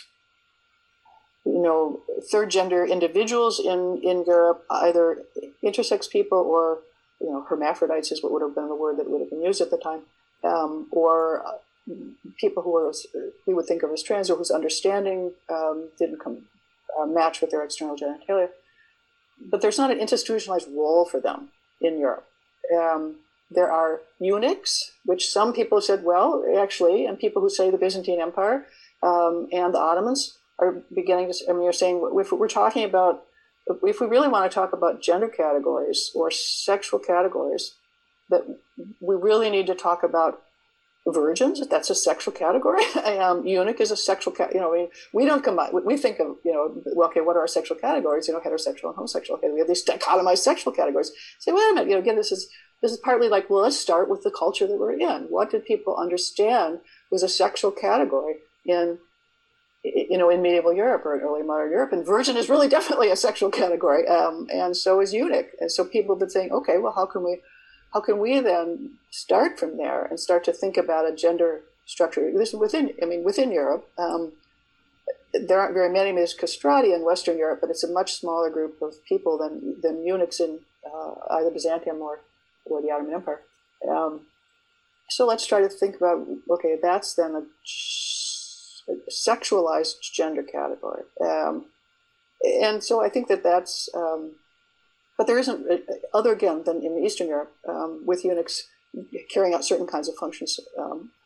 you know, third gender individuals in, in Europe, either intersex people or, you know, hermaphrodites is what would have been the word that would have been used at the time, um, or people who were, we would think of as trans or whose understanding um, didn't come uh, match with their external genitalia. But there's not an institutionalized role for them in Europe. Um, There are eunuchs, which some people said, well, actually, and people who say the Byzantine Empire um, and the Ottomans are beginning to, I mean, you're saying, if we're talking about, if we really want to talk about gender categories or sexual categories, that we really need to talk about virgins, that's a sexual category. um, eunuch is a sexual, ca- you know, we, we don't combine, we think of, you know, well, okay, what are our sexual categories? You know, heterosexual and homosexual. Okay, we have these dichotomized sexual categories. Say, wait a minute, you know, again, this is, This is partly like, well, let's start with the culture that we're in. What did people understand was a sexual category in, you know, in medieval Europe or in early modern Europe? And virgin is really definitely a sexual category, um, and so is eunuch. And so people have been saying, okay, well, how can we, how can we then start from there and start to think about a gender structure? This is within, I mean, within Europe. Um, there aren't very many. There's castrati in Western Europe, but it's a much smaller group of people than than eunuchs in uh, either Byzantium or or the Ottoman Empire. Um, so let's try to think about, okay, that's then a, a sexualized gender category. Um, and so I think that that's, um, but there isn't, other again than in Eastern Europe, um, with eunuchs carrying out certain kinds of functions, um,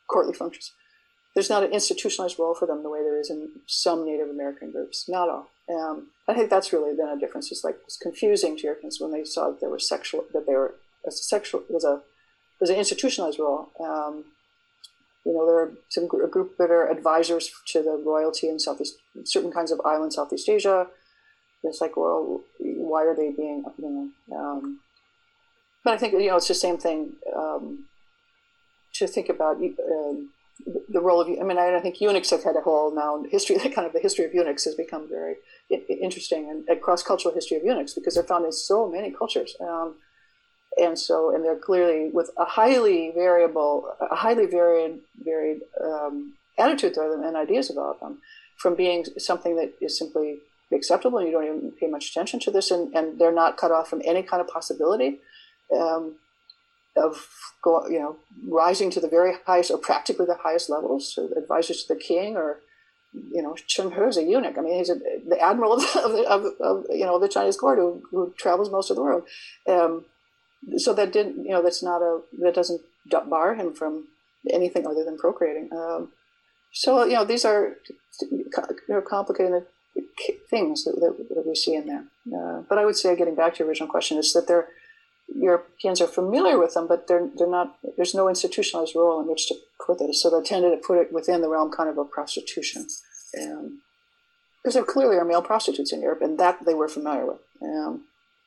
courtly functions. There's not an institutionalized role for them the way there is in some Native American groups. Not all. Um, I think that's really been a difference. It's like it's confusing to Europeans when they saw that there were sexual, that they were a sexual was a was an institutionalized role. Um, you know, there are some a group that are advisors to the royalty in Southeast, certain kinds of islands, Southeast Asia. It's like, well, why are they being, you know? Um, but I think, you know, it's the same thing um, to think about uh, the role of. I mean, I, I think eunuchs have had a whole now history. Kind of the history of eunuchs has become very interesting, and a cross-cultural history of eunuchs because they're found in so many cultures. Um, And so, and they're clearly with a highly variable, a highly varied, varied um, attitude to them and ideas about them, from being something that is simply acceptable and you don't even pay much attention to this, and, and they're not cut off from any kind of possibility um, of, go, you know, rising to the very highest or practically the highest levels, so advisors to the king, or, you know, Chen He is a eunuch. I mean, he's a, the admiral of, the, of, of, you know, the Chinese court who, who travels most of the world. Um, So that didn't, you know, that's not a, that doesn't bar him from anything other than procreating. Um, so, you know, these are, you know, complicated things that, that, that we see in there. Uh, but I would say, getting back to your original question, is that they're, Europeans are familiar with them, but they're they're not, there's no institutionalized role in which to put this. So they tended to put it within the realm kind of of prostitution. Um, because there clearly are male prostitutes in Europe, and that they were familiar with. Um,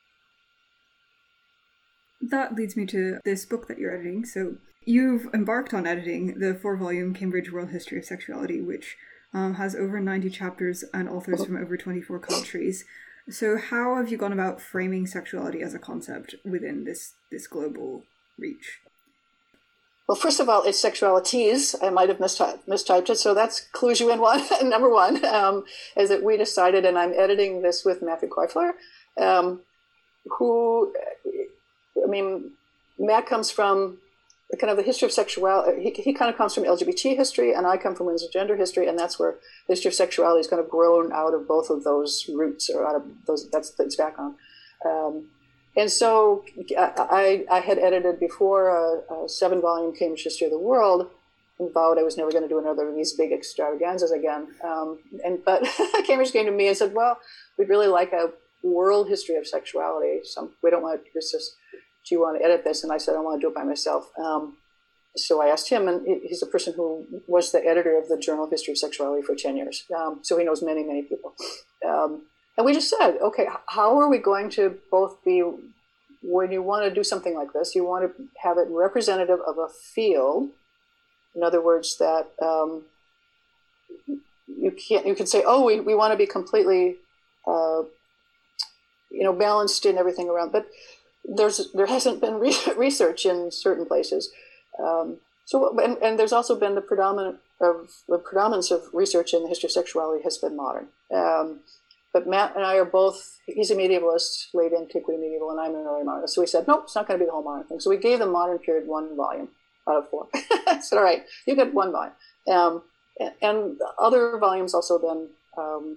That leads me to this book that you're editing. So you've embarked on editing the four-volume Cambridge World History of Sexuality, which um, has over ninety chapters and authors from over twenty-four countries. So how have you gone about framing sexuality as a concept within this, this global reach? Well, first of all, it's sexualities. I might have mistyped, mistyped it, so that's clues you in one. Number one um, is that we decided, and I'm editing this with Matthew Keufler, um, who... I mean, Matt comes from kind of the history of sexuality. He, he kind of comes from L G B T history, and I come from women's gender history, and that's where the history of sexuality has kind of grown out of both of those roots, or out of those. That's its background. Um, and so I, I had edited before a, a seven-volume Cambridge History of the World, and vowed I was never going to do another of these big extravaganzas again. Um, and but Cambridge came to me and said, "Well, we'd really like a world history of sexuality. Some we don't want to just." just do you want to edit this? And I said, I want to do it by myself. Um, so I asked him, and he's a person who was the editor of the Journal of History of Sexuality for ten years. Um, so he knows many, many people. Um, and we just said, okay, how are we going to both be, when you want to do something like this, you want to have it representative of a field. In other words, that um, you can't, you can say, oh, we, we want to be completely, uh, you know, balanced in everything around, but There's there hasn't been re- research in certain places, um, so and, and there's also been the predominant of the predominance of research in the history of sexuality has been modern. Um, but Matt and I are both. He's a medievalist, late antiquity medieval, and I'm an early modern. So we said, nope, it's not going to be the whole modern thing. So we gave the modern period one volume out of four. I said, all right, you get one volume, um, and, and other volumes also then. Um,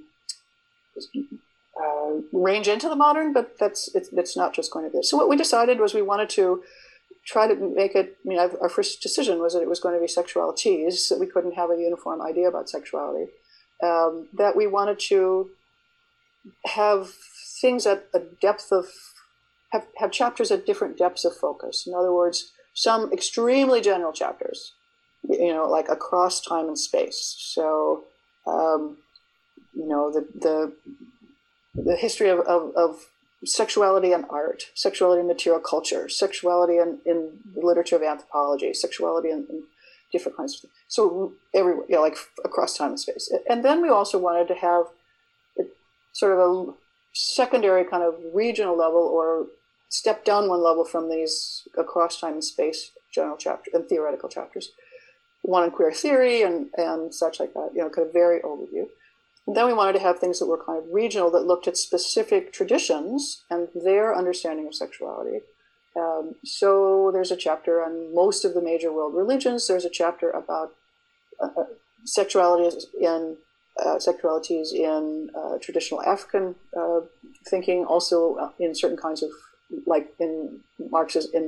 Uh, range into the modern, but that's it's, it's not just going to be. So what we decided was we wanted to try to make it. I mean, I've, our first decision was that it was going to be sexualities, that we couldn't have a uniform idea about sexuality. Um, that we wanted to have things at a depth of have have chapters at different depths of focus. In other words, some extremely general chapters, you know, like across time and space. So, um, you know, the the the history of, of, of sexuality and art, sexuality in material culture, sexuality in, in the literature of anthropology, sexuality in, in different kinds of things. So everywhere, you know, like across time and space. And then we also wanted to have a, sort of a secondary kind of regional level, or step down one level from these across time and space general chapters and theoretical chapters. One in queer theory and, and such like that, you know, kind of very overview. And then we wanted to have things that were kind of regional, that looked at specific traditions and their understanding of sexuality. Um, so there's a chapter on most of the major world religions. There's a chapter about uh, sexuality in uh, sexualities in uh, traditional African uh, thinking, also in certain kinds of, like in Marx's, in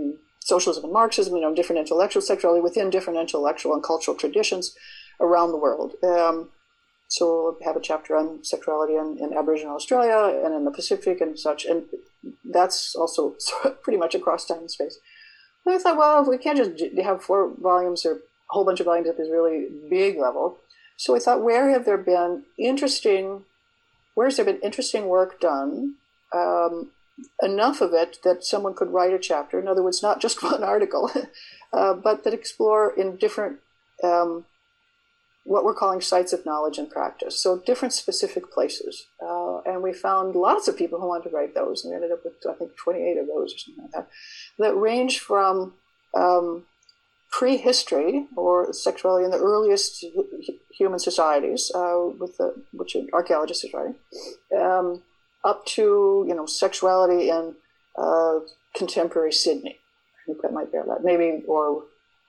socialism and Marxism, you know, different intellectual sexuality within different intellectual and cultural traditions around the world. Um, so we'll have a chapter on sexuality in, in Aboriginal Australia and in the Pacific and such, and that's also pretty much across time and space. And I thought, well, if we can't just have four volumes or a whole bunch of volumes at this really big level, so I thought, where have there been interesting, where's there been interesting work done, um, enough of it that someone could write a chapter, in other words, not just one article, uh, but that explore in different, um, what we're calling sites of knowledge and practice, so different specific places. Uh, and we found lots of people who wanted to write those, and we ended up with, I think, twenty-eight of those or something like that, that range from um, prehistory or sexuality in the earliest human societies, uh, with the, which archaeologists are writing, um, up to, you know, sexuality in uh, contemporary Sydney. I think that might be our last, maybe, or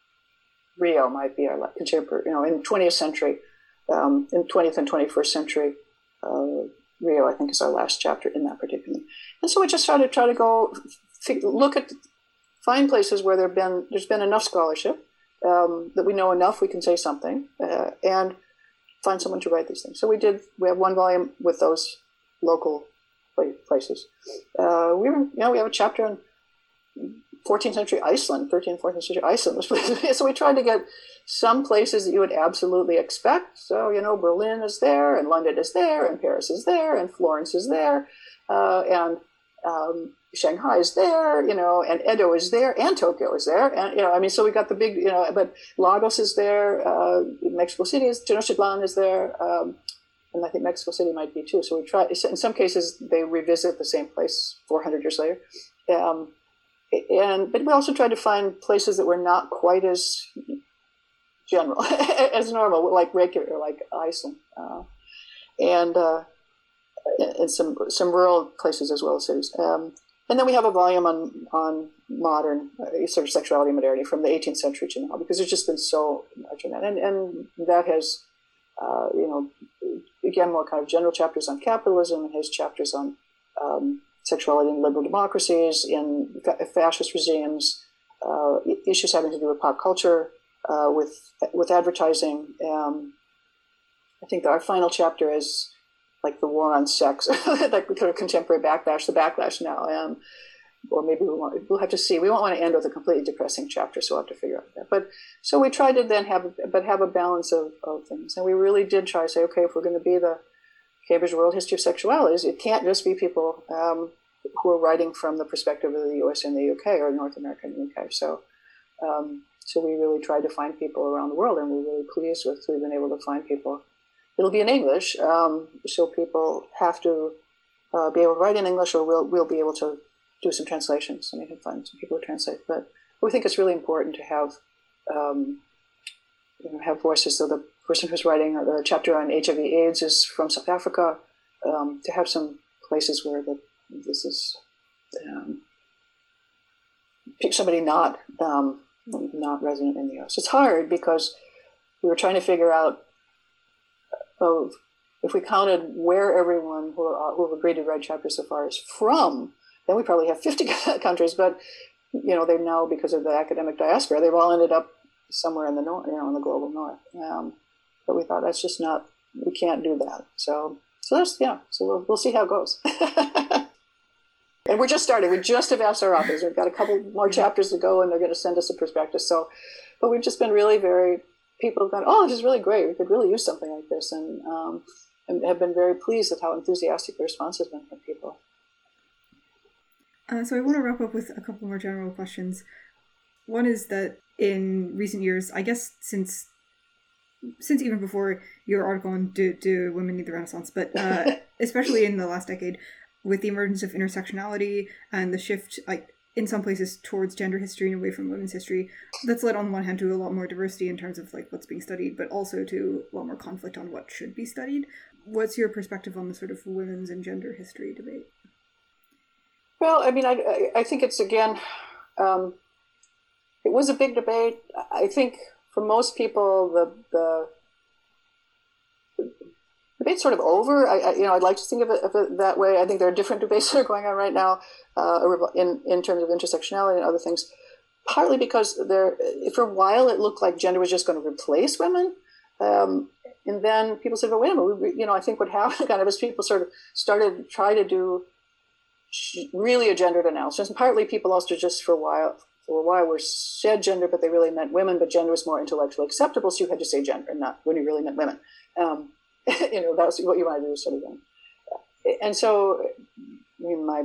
Rio might be our last, contemporary, you know, in twentieth century, um, in twentieth and twenty-first century, uh, Rio, I think, is our last chapter in that particular. And so we just started to try to go f- look at, find places where there've been, there's been enough scholarship um, that we know enough, we can say something, uh, and find someone to write these things. So we did, we have one volume with those local places. Uh, we were, you know, we have a chapter on fourteenth century Iceland, thirteenth, fourteenth century Iceland. So we tried to get some places that you would absolutely expect. So, you know, Berlin is there, and London is there, and Paris is there, and Florence is there, uh, and um, Shanghai is there, you know, and Edo is there, and Tokyo is there. And, you know, I mean, so we got the big, you know, but Lagos is there, uh, Mexico City is, Tenochtitlan is there, um, and I think Mexico City might be too. So we try, in some cases, they revisit the same place four hundred years later. Um, and But we also tried to find places that were not quite as general, as normal, like Reykjavik or like Iceland. Uh, and uh, and some some rural places as well as cities. Um, and then we have a volume on on modern uh, sort of sexuality and modernity from the eighteenth century to now, because there's just been so much in that. And, and that has, uh, you know, again, more kind of general chapters on capitalism, and has chapters on um, sexuality in liberal democracies, in fa- fascist regimes, uh, issues having to do with pop culture, uh, with with advertising. Um, I think our final chapter is like the war on sex, like kind of contemporary backlash, the backlash now. Um, or maybe we want, we'll have to see. We won't want to end with a completely depressing chapter, so we'll have to figure out that. But so we tried to then have, but have a balance of, of things. And we really did try to say, okay, if we're going to be the Cambridge World History of Sexualities, it can't just be people um, who are writing from the perspective of the U S and the U K, or North America and the U K. So, um, so we really tried to find people around the world, and we're really pleased with we've been able to find people. It'll be in English, um, so people have to uh, be able to write in English, or we'll we'll be able to do some translations, and we can find some people who translate. But we think it's really important to have um, you know, have voices. So the person who's writing the chapter on H I V/AIDS is from South Africa. Um, to have some places where the, this is um, somebody not um, not resident in the U S. It's hard because we were trying to figure out of if we counted where everyone who are, who have agreed to write chapters so far is from, then we probably have fifty countries. But you know, they've now, because of the academic diaspora, they've all ended up somewhere in the north, you know, in the global north. Um, but we thought that's just not, we can't do that. So, so that's yeah. So we'll we'll see how it goes. And we're just starting. We just have asked our authors. We've got a couple more chapters to go, and they're going to send us a prospectus. So, but we've just been really very. People have gone, oh, this is really great. We could really use something like this, and um, and have been very pleased at how enthusiastic the response has been from people. Uh, so I want to wrap up with a couple more general questions. One is that in recent years, I guess since since even before your article on Do, Do Women Need the Renaissance, but uh, especially in the last decade, with the emergence of intersectionality and the shift, like, in some places towards gender history and away from women's history, that's led on the one hand to a lot more diversity in terms of like what's being studied, but also to a lot more conflict on what should be studied. What's your perspective on the sort of women's and gender history debate? Well, I mean, I I think it's, again, um, it was a big debate. I think for most people, the the debate's sort of over. I, I, you know, I'd like to think of it, of it that way. I think there are different debates that are going on right now uh, in in terms of intersectionality and other things. partly because there, for a while, it looked like gender was just going to replace women. Um, and then people said, well, wait a minute, we, you know, I think what happened kind of is people sort of started to try to do really a gendered analysis. And partly people also just for a while, for a while were said gender, but they really meant women, but gender was more intellectually acceptable. So you had to say gender and not when you really meant women. Um, you know, that was what you wanted to do sort of thing. And so I mean, my,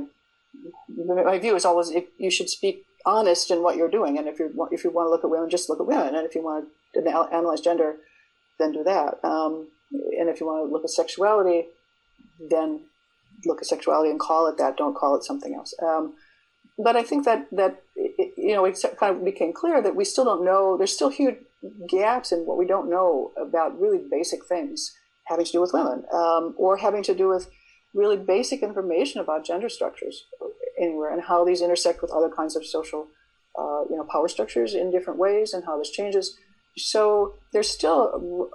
my view is always, if you should speak honest in what you're doing. And if you want, if you want to look at women, just look at women. And if you want to analyze gender, then do that. Um, and if you want to look at sexuality, then look at sexuality and call it that. Don't call it something else. Um, but I think that, that it, you know, it kind of became clear that we still don't know. There's still huge gaps in what we don't know about really basic things having to do with women, um, or having to do with really basic information about gender structures anywhere and how these intersect with other kinds of social, uh, you know, power structures in different ways and how this changes. So there's still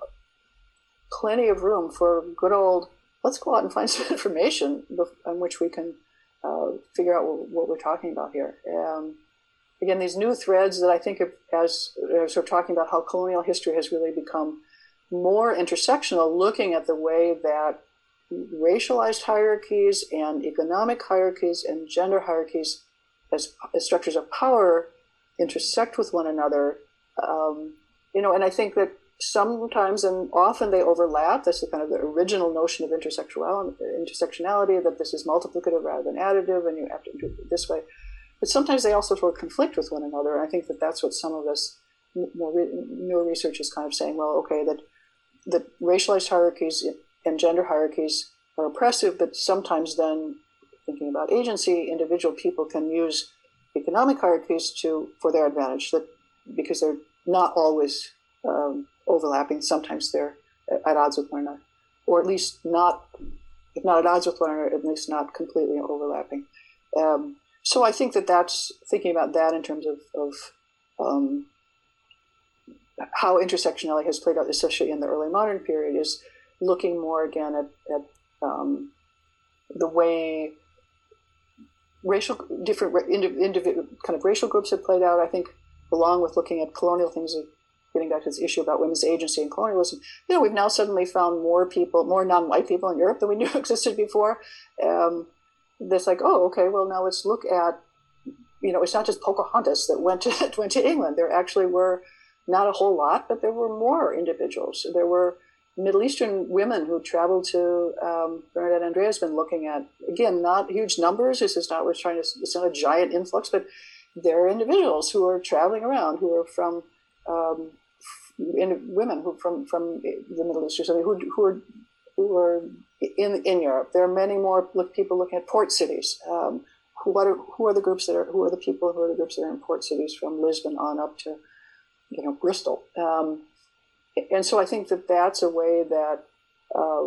plenty of room for good old, let's go out and find some information on which we can uh, figure out what, what we're talking about here. Um, again, these new threads that I think of as, as we're talking about how colonial history has really become more intersectional, looking at the way that racialized hierarchies and economic hierarchies and gender hierarchies as, as structures of power intersect with one another. Um, you know, and I think that sometimes and often they overlap. That's the kind of the original notion of intersectionality, intersectionality, that this is multiplicative rather than additive, and you have to do it this way. But sometimes they also sort of conflict with one another. And I think that that's what some of this more newer research is kind of saying, well, okay, that that racialized hierarchies and gender hierarchies are oppressive, but sometimes then, thinking about agency, individual people can use economic hierarchies to for their advantage, that because they're not always um, overlapping, sometimes they're at odds with one another, or at least not, if not at odds with one another, at least not completely overlapping. Um, so I think that that's, thinking about that in terms of, of um, how intersectionality has played out, especially in the early modern period, is looking more again at, at um, the way racial, different individual kind of racial groups have played out. I think, along with looking at colonial things, getting back to this issue about women's agency and colonialism, you know, we've now suddenly found more people, more non-white people in Europe than we knew existed before. Um, that's like, oh, okay, well, now let's look at, you know, it's not just Pocahontas that went to went to England. There actually were not a whole lot, but there were more individuals. There were Middle Eastern women who traveled to, um, Bernadette Andrea has been looking at, again, not huge numbers. This is not, we're trying to, it's not a giant influx, but there are individuals who are traveling around who are from, um, in, women who from, from the Middle East or something, who, who are, who are in, in Europe. There are many more people looking at port cities. Um, who, what are, who are the groups that are, who are the people who are the groups that are in port cities from Lisbon on up to, you know, Bristol. Um, and so I think that that's a way that uh,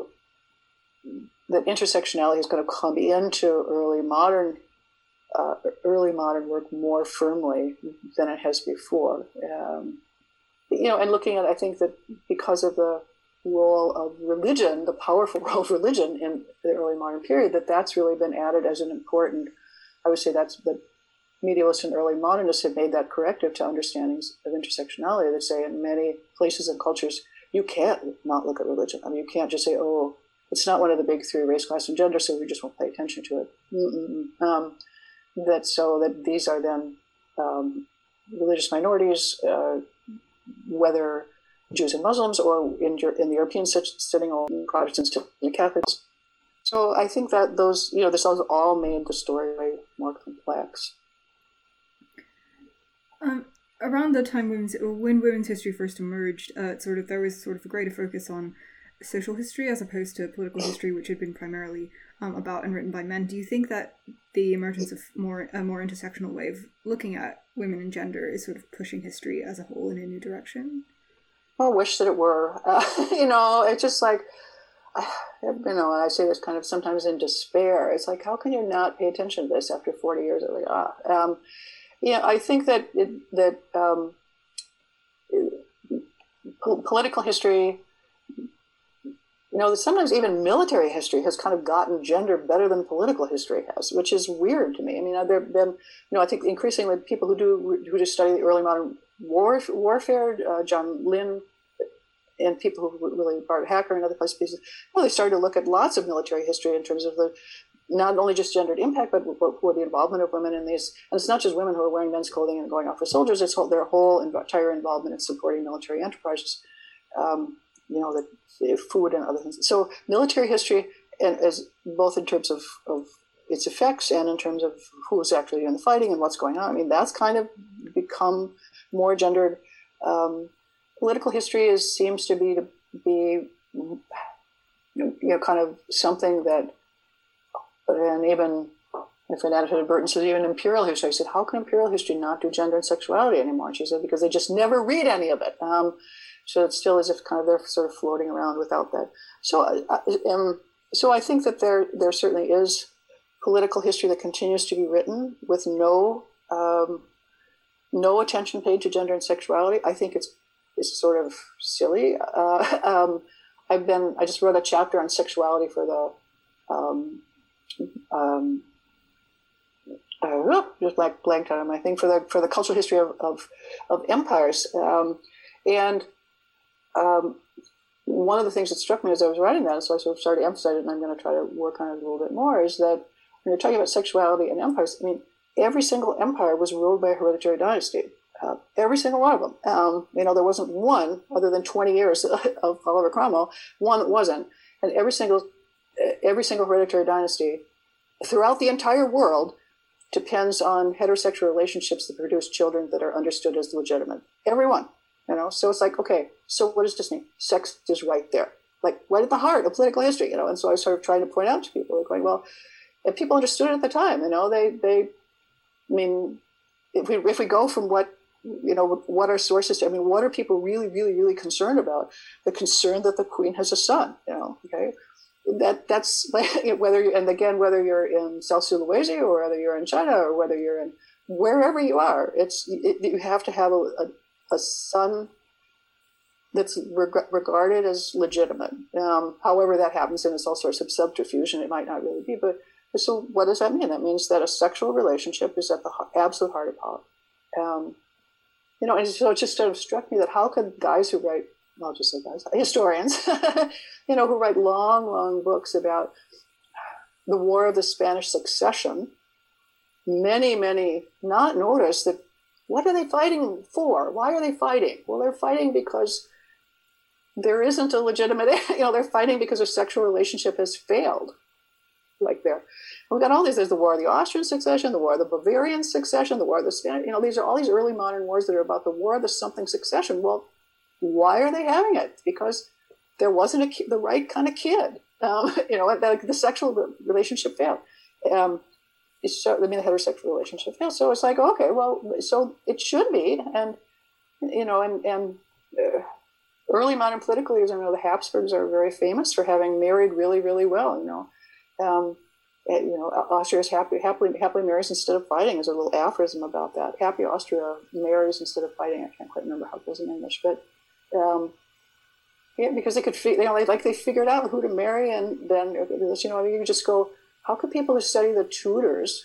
that intersectionality is going to come into early modern uh, early modern work more firmly than it has before. Um, you know, and looking at, I think that because of the role of religion, the powerful role of religion in the early modern period, that that's really been added as an important, I would say that's the medialists and early modernists have made that corrective to understandings of intersectionality. They say in many places and cultures, you can't not look at religion. I mean, you can't just say, oh, it's not one of the big three, race, class, and gender, so we just won't pay attention to it. Um, that so that these are then um, religious minorities, uh, whether Jews and Muslims, or in, in the European setting, or Protestants and Catholics. So I think that those, you know, this has all made the story more complex. Um, around the time women's, when women's history first emerged, uh, sort of there was sort of a greater focus on social history as opposed to political history, which had been primarily um, about and written by men. Do you think that the emergence of more a more intersectional way of looking at women and gender is sort of pushing history as a whole in a new direction? I wish that it were. Uh, you know, it's just like, uh, you know, I say this kind of sometimes in despair. It's like, how can you not pay attention to this after forty years? Like, ah, um, yeah, I think that it, that um, political history you know, sometimes even military history has kind of gotten gender better than political history has, which is weird to me. I mean, there have been, you know, I think increasingly people who do who just study the early modern war, warfare, uh, John Lynn, and people who really, Bart Hacker and other places, well, they started to look at lots of military history in terms of the not only just gendered impact, but for the involvement of women in these. And it's not just women who are wearing men's clothing and going out for soldiers, it's their whole entire involvement in supporting military enterprises, um, you know, the food and other things. So military history, and as both in terms of, of its effects and in terms of who's actually in the fighting and what's going on, I mean, that's kind of become more gendered. Um, political history is seems to be to be, you know, kind of something that, and even if an editor Burton said even imperial history, I said, how can imperial history not do gender and sexuality anymore? And she said, because they just never read any of it. Um, so it's still as if kind of they're sort of floating around without that. So, uh, um, so I think that there there certainly is political history that continues to be written with no um, no attention paid to gender and sexuality. I think it's it's sort of silly. Uh, um, I've been I just wrote a chapter on sexuality for the. Um, Um, uh, just like blanked on my thing for the for the cultural history of of, of empires, um, and um, one of the things that struck me as I was writing that, and so I sort of started to emphasize it, and I'm going to try to work on it a little bit more, is that when you're talking about sexuality and empires, I mean, every single empire was ruled by a hereditary dynasty. Uh, every single one of them. Um, you know, there wasn't one, other than twenty years of Oliver Cromwell, one that wasn't, and every single every single hereditary dynasty throughout the entire world depends on heterosexual relationships that produce children that are understood as legitimate. Everyone, you know. So it's like, okay, so what does this mean? Sex is right there, like right at the heart of political history, you know. And so I was sort of trying to point out to people, like, going, well, if people understood it at the time, you know, they, they, I mean, if we if we go from what, you know, what our sources, I mean, what are people really, really, really concerned about? They're concerned that the queen has a son, you know, okay. That that's whether you, and again, whether you're in South Sulawesi or whether you're in China or whether you're in wherever you are, it's it, you have to have a, a, a son that's reg- regarded as legitimate. Um, however that happens, and it's all sorts of subterfuge, and it might not really be. But so, what does that mean? That means that a sexual relationship is at the absolute heart of power. Um, you know, and so it just sort of struck me that how could guys who write I'll just say guys, historians, you know, who write long, long books about the War of the Spanish Succession, many, many not notice that what are they fighting for? Why are they fighting? Well, they're fighting because there isn't a legitimate, you know, they're fighting because a sexual relationship has failed. Like there, we've got all these. There's the War of the Austrian Succession, the War of the Bavarian Succession, the War of the Spanish. You know, these are all these early modern wars that are about the War of the something succession. Well, why are they having it? Because there wasn't a ki- the right kind of kid. Um, you know, the, the sexual relationship failed. Um, so, I mean, the heterosexual relationship failed. So it's like, okay, well, so it should be. And, you know, and, and uh, early modern political leaders, I know the Habsburgs are very famous for having married really, really well, you know. Um, you know, Austria is happy, happily, happily marries instead of fighting. There's a little aphorism about that. Happy Austria marries instead of fighting. I can't quite remember how it goes in English, but um, yeah, because they could, you know, they, like they figured out who to marry, and then, you know, you just go, how could people who study the Tudors,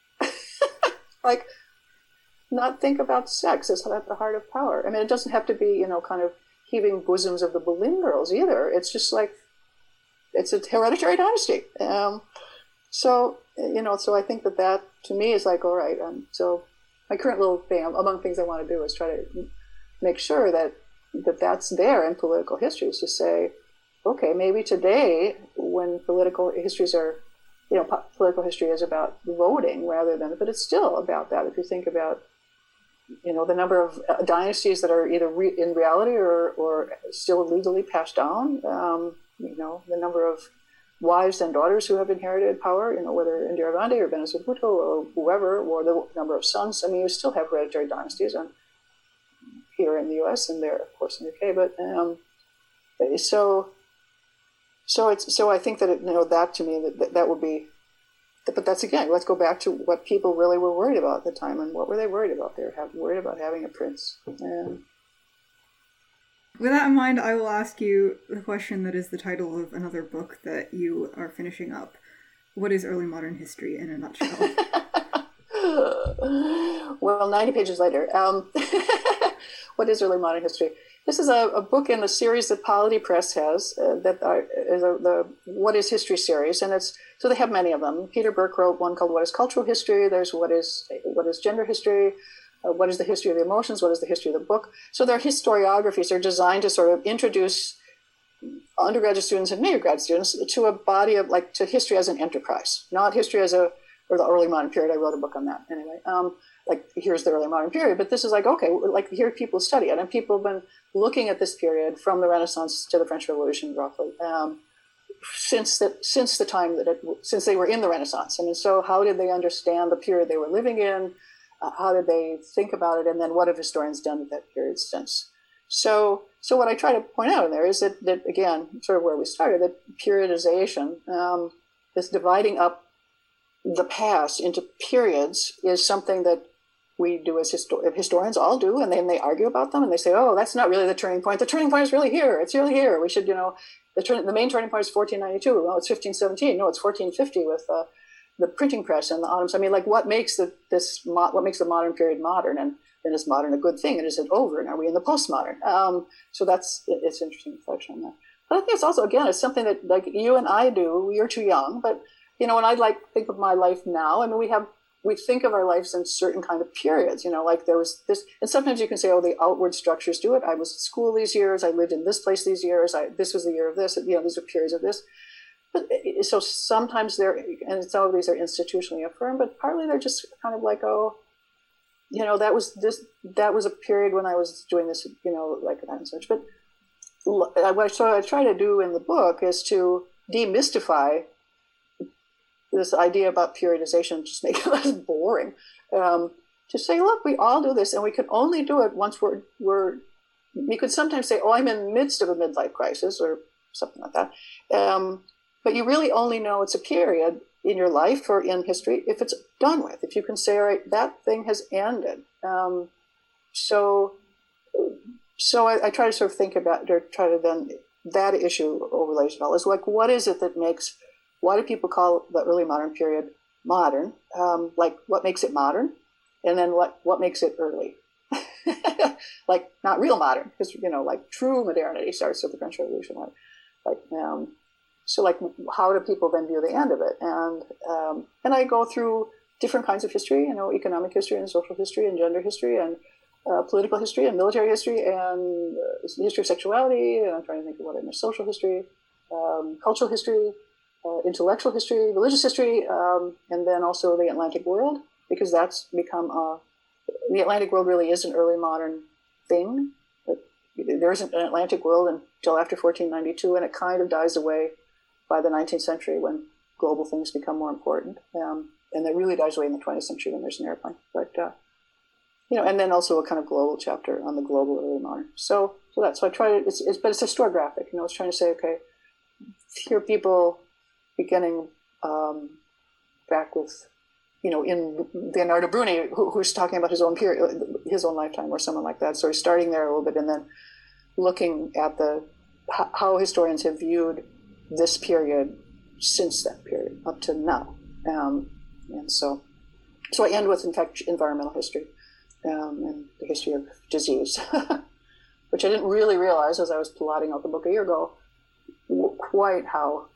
like, not think about sex as at the heart of power? I mean, it doesn't have to be, you know, kind of heaving bosoms of the Boleyn girls either. It's just like, it's a hereditary dynasty. Um, so, you know, so I think that that, to me, is like, all right. Um, so my current little thing, among things I want to do, is try to make sure that, that that's there in political histories, to say, okay, maybe today, when political histories are, you know, po- political history is about voting rather than, but it's still about that. If you think about, you know, the number of uh, dynasties that are either re- in reality or, or still legally passed down, um, you know, the number of wives and daughters who have inherited power, you know, whether Indira Gandhi or Benazir Bhutto or whoever, or the number of sons. I mean, you still have hereditary dynasties, and here in the U S and there, of course, in the U K. But um, so, so it's so I think that it, you know, that to me that that, that would be. But that's, again, let's go back to what people really were worried about at the time, and what were they worried about? They were have, worried about having a prince. And With that in mind, I will ask you the question that is the title of another book that you are finishing up. What is early modern history in a nutshell? Well, ninety pages later. Um, what is early modern history? This is a, a book in the series that Polity Press has, uh, that are, is a, the What is History series, and it's so they have many of them. Peter Burke wrote one called What is Cultural History. There's What is What is Gender History. Uh, what is the history of the emotions? What is the history of the book? So their historiographies are designed to sort of introduce undergraduate students and maybe grad students to a body of like to history as an enterprise, not history as a or the early modern period. I wrote a book on that anyway. Um, like here's the early modern period, but this is like okay, like here people study it, and people have been looking at this period from the Renaissance to the French Revolution, roughly, um, since the since the time that it since they were in the Renaissance. I mean, so how did they understand the period they were living in? Uh, how did they think about it? And then what have historians done with that period since? So, so what I try to point out in there is that, that again, sort of where we started, that periodization, um, this dividing up the past into periods is something that we do as histor- historians all do, and then they argue about them, and they say, oh, that's not really the turning point. The turning point is really here. It's really here. We should, you know, the, turn- the main turning point is fourteen ninety-two. No, it's fifteen seventeen. No, it's fourteen fifty with uh, the printing press and the autumns. I mean, like, what makes the this mo- what makes the modern period modern, and then is modern a good thing, and is it over, and are we in the postmodern? Um, so that's it, it's interesting reflection on that. But I think it's also again it's something that like you and I do. You're too young, but you know, when I like think of my life now, I mean, we have we think of our lives in certain kind of periods. You know, like there was this, and sometimes you can say, oh, the outward structures do it. I was at school these years. I lived in this place these years. I this was the year of this. You know, these are periods of this. But so sometimes they're, and some of these are institutionally affirmed, but partly they're just kind of like, oh, you know, that was this, that was a period when I was doing this, you know, like that and such. But what I, so I try to do in the book is to demystify this idea about periodization, just make it less boring. Um, to say, look, we all do this, and we can only do it once we're, we're, you could sometimes say, oh, I'm in the midst of a midlife crisis or something like that. Um, But you really only know it's a period in your life or in history if it's done with. If you can say, all right, that thing has ended. Um, so so I, I try to sort of think about, or try to then, that issue overlays it all. Is like, what is it that makes, why do people call the early modern period modern? Um, like, what makes it modern? And then what, what makes it early? Like, not real modern, because, you know, like true modernity starts with the French Revolution. Like, like um, So, like, how do people then view the end of it? And um, and I go through different kinds of history, you know, economic history and social history and gender history and uh, political history and military history and uh, the history of sexuality. And I'm trying to think of what I miss: social history, um, cultural history, uh, intellectual history, religious history, um, and then also the Atlantic world, because that's become a, the Atlantic world really is an early modern thing. There isn't an Atlantic world until after fourteen ninety-two, and it kind of dies away by the nineteenth century when global things become more important. Um, and it really dies away in the twentieth century when there's an airplane. But, uh, you know, and then also a kind of global chapter on the global early modern. So, so that's, so I try to, it's, it's, but it's historiographic, you know, it's trying to say, okay, here are people beginning um, back with, you know, in Leonardo Bruni, who, who's talking about his own period, his own lifetime or someone like that. So he's starting there a little bit and then looking at the, how historians have viewed this period since that period up to now. Um, and so so I end with, in fact, environmental history um, and the history of disease, which I didn't really realize as I was plotting out the book a year ago, quite how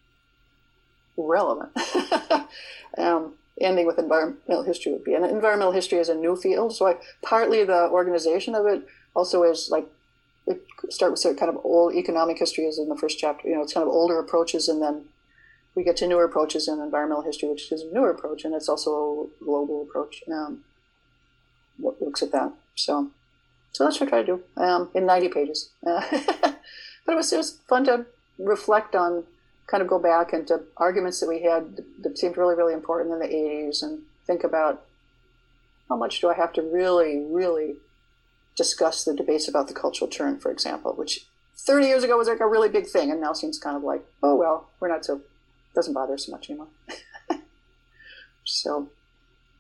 relevant um, ending with environmental history would be. And environmental history is a new field, so I, partly the organization of it also is like, it start with sort of kind of old economic history is in the first chapter. You know, it's kind of older approaches, and then we get to newer approaches in environmental history, which is a newer approach, and it's also a global approach. Um, what looks at that. So, so that's what I try to do um, in ninety pages. Uh, but it was it was fun to reflect on, kind of go back into arguments that we had that seemed really really important in the eighties, and think about how much do I have to really really discuss the debates about the cultural turn, for example, which thirty years ago was like a really big thing, and now seems kind of like, oh, well, we're not so, doesn't bother us so much anymore. So,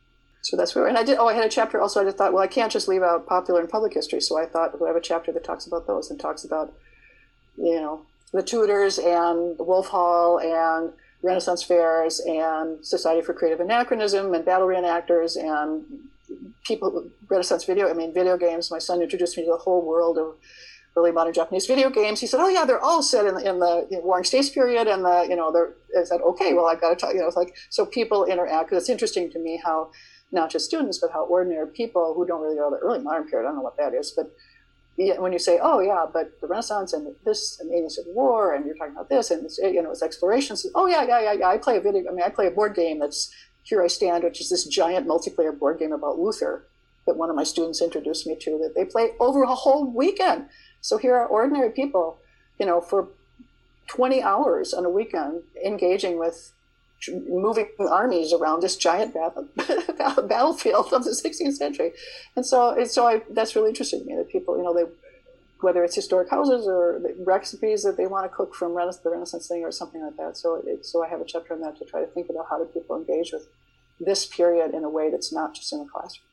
So that's where, and I did, oh, I had a chapter also, I just thought, well, I can't just leave out popular and public history. So I thought, well, I have a chapter that talks about those and talks about, you know, the Tudors and the Wolf Hall and Renaissance fairs and Society for Creative Anachronism and battle reenactors and people, Renaissance video, I mean, video games. My son introduced me to the whole world of early modern Japanese video games. He said, oh yeah, they're all set in the, in the you know, Warring States period. And the, you know, they're, I said, okay, well, I've got to talk, you know, it's like, so people interact. It's interesting to me how not just students, but how ordinary people who don't really know the early modern period, I don't know what that is, but yeah, when you say, oh yeah, but the Renaissance and this and the Indian Civil War, and you're talking about this, and it's, you know, it's explorations. Oh yeah, yeah, yeah, yeah. I play a video. I mean, I play a board game that's Here I Stand, which is this giant multiplayer board game about Luther that one of my students introduced me to. That they play over a whole weekend. So here are ordinary people, you know, for twenty hours on a weekend, engaging with moving armies around this giant battle, battlefield of the sixteenth century. And so, and so I, that's really interesting to me that people, you know, they, whether it's historic houses or recipes that they want to cook from Rena- the Renaissance thing or something like that. So, it, so I have a chapter on that to try to think about how do people engage with this period in a way that's not just in the classroom.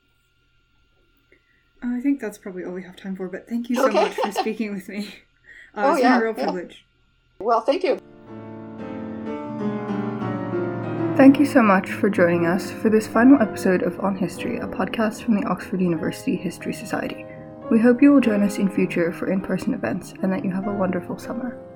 I think that's probably all we have time for, but thank you so okay. much for speaking with me. Uh, oh, it's yeah, been a real yeah. privilege. Well, thank you. Thank you so much for joining us for this final episode of On History, a podcast from the Oxford University History Society. We hope you will join us in future for in-person events and that you have a wonderful summer.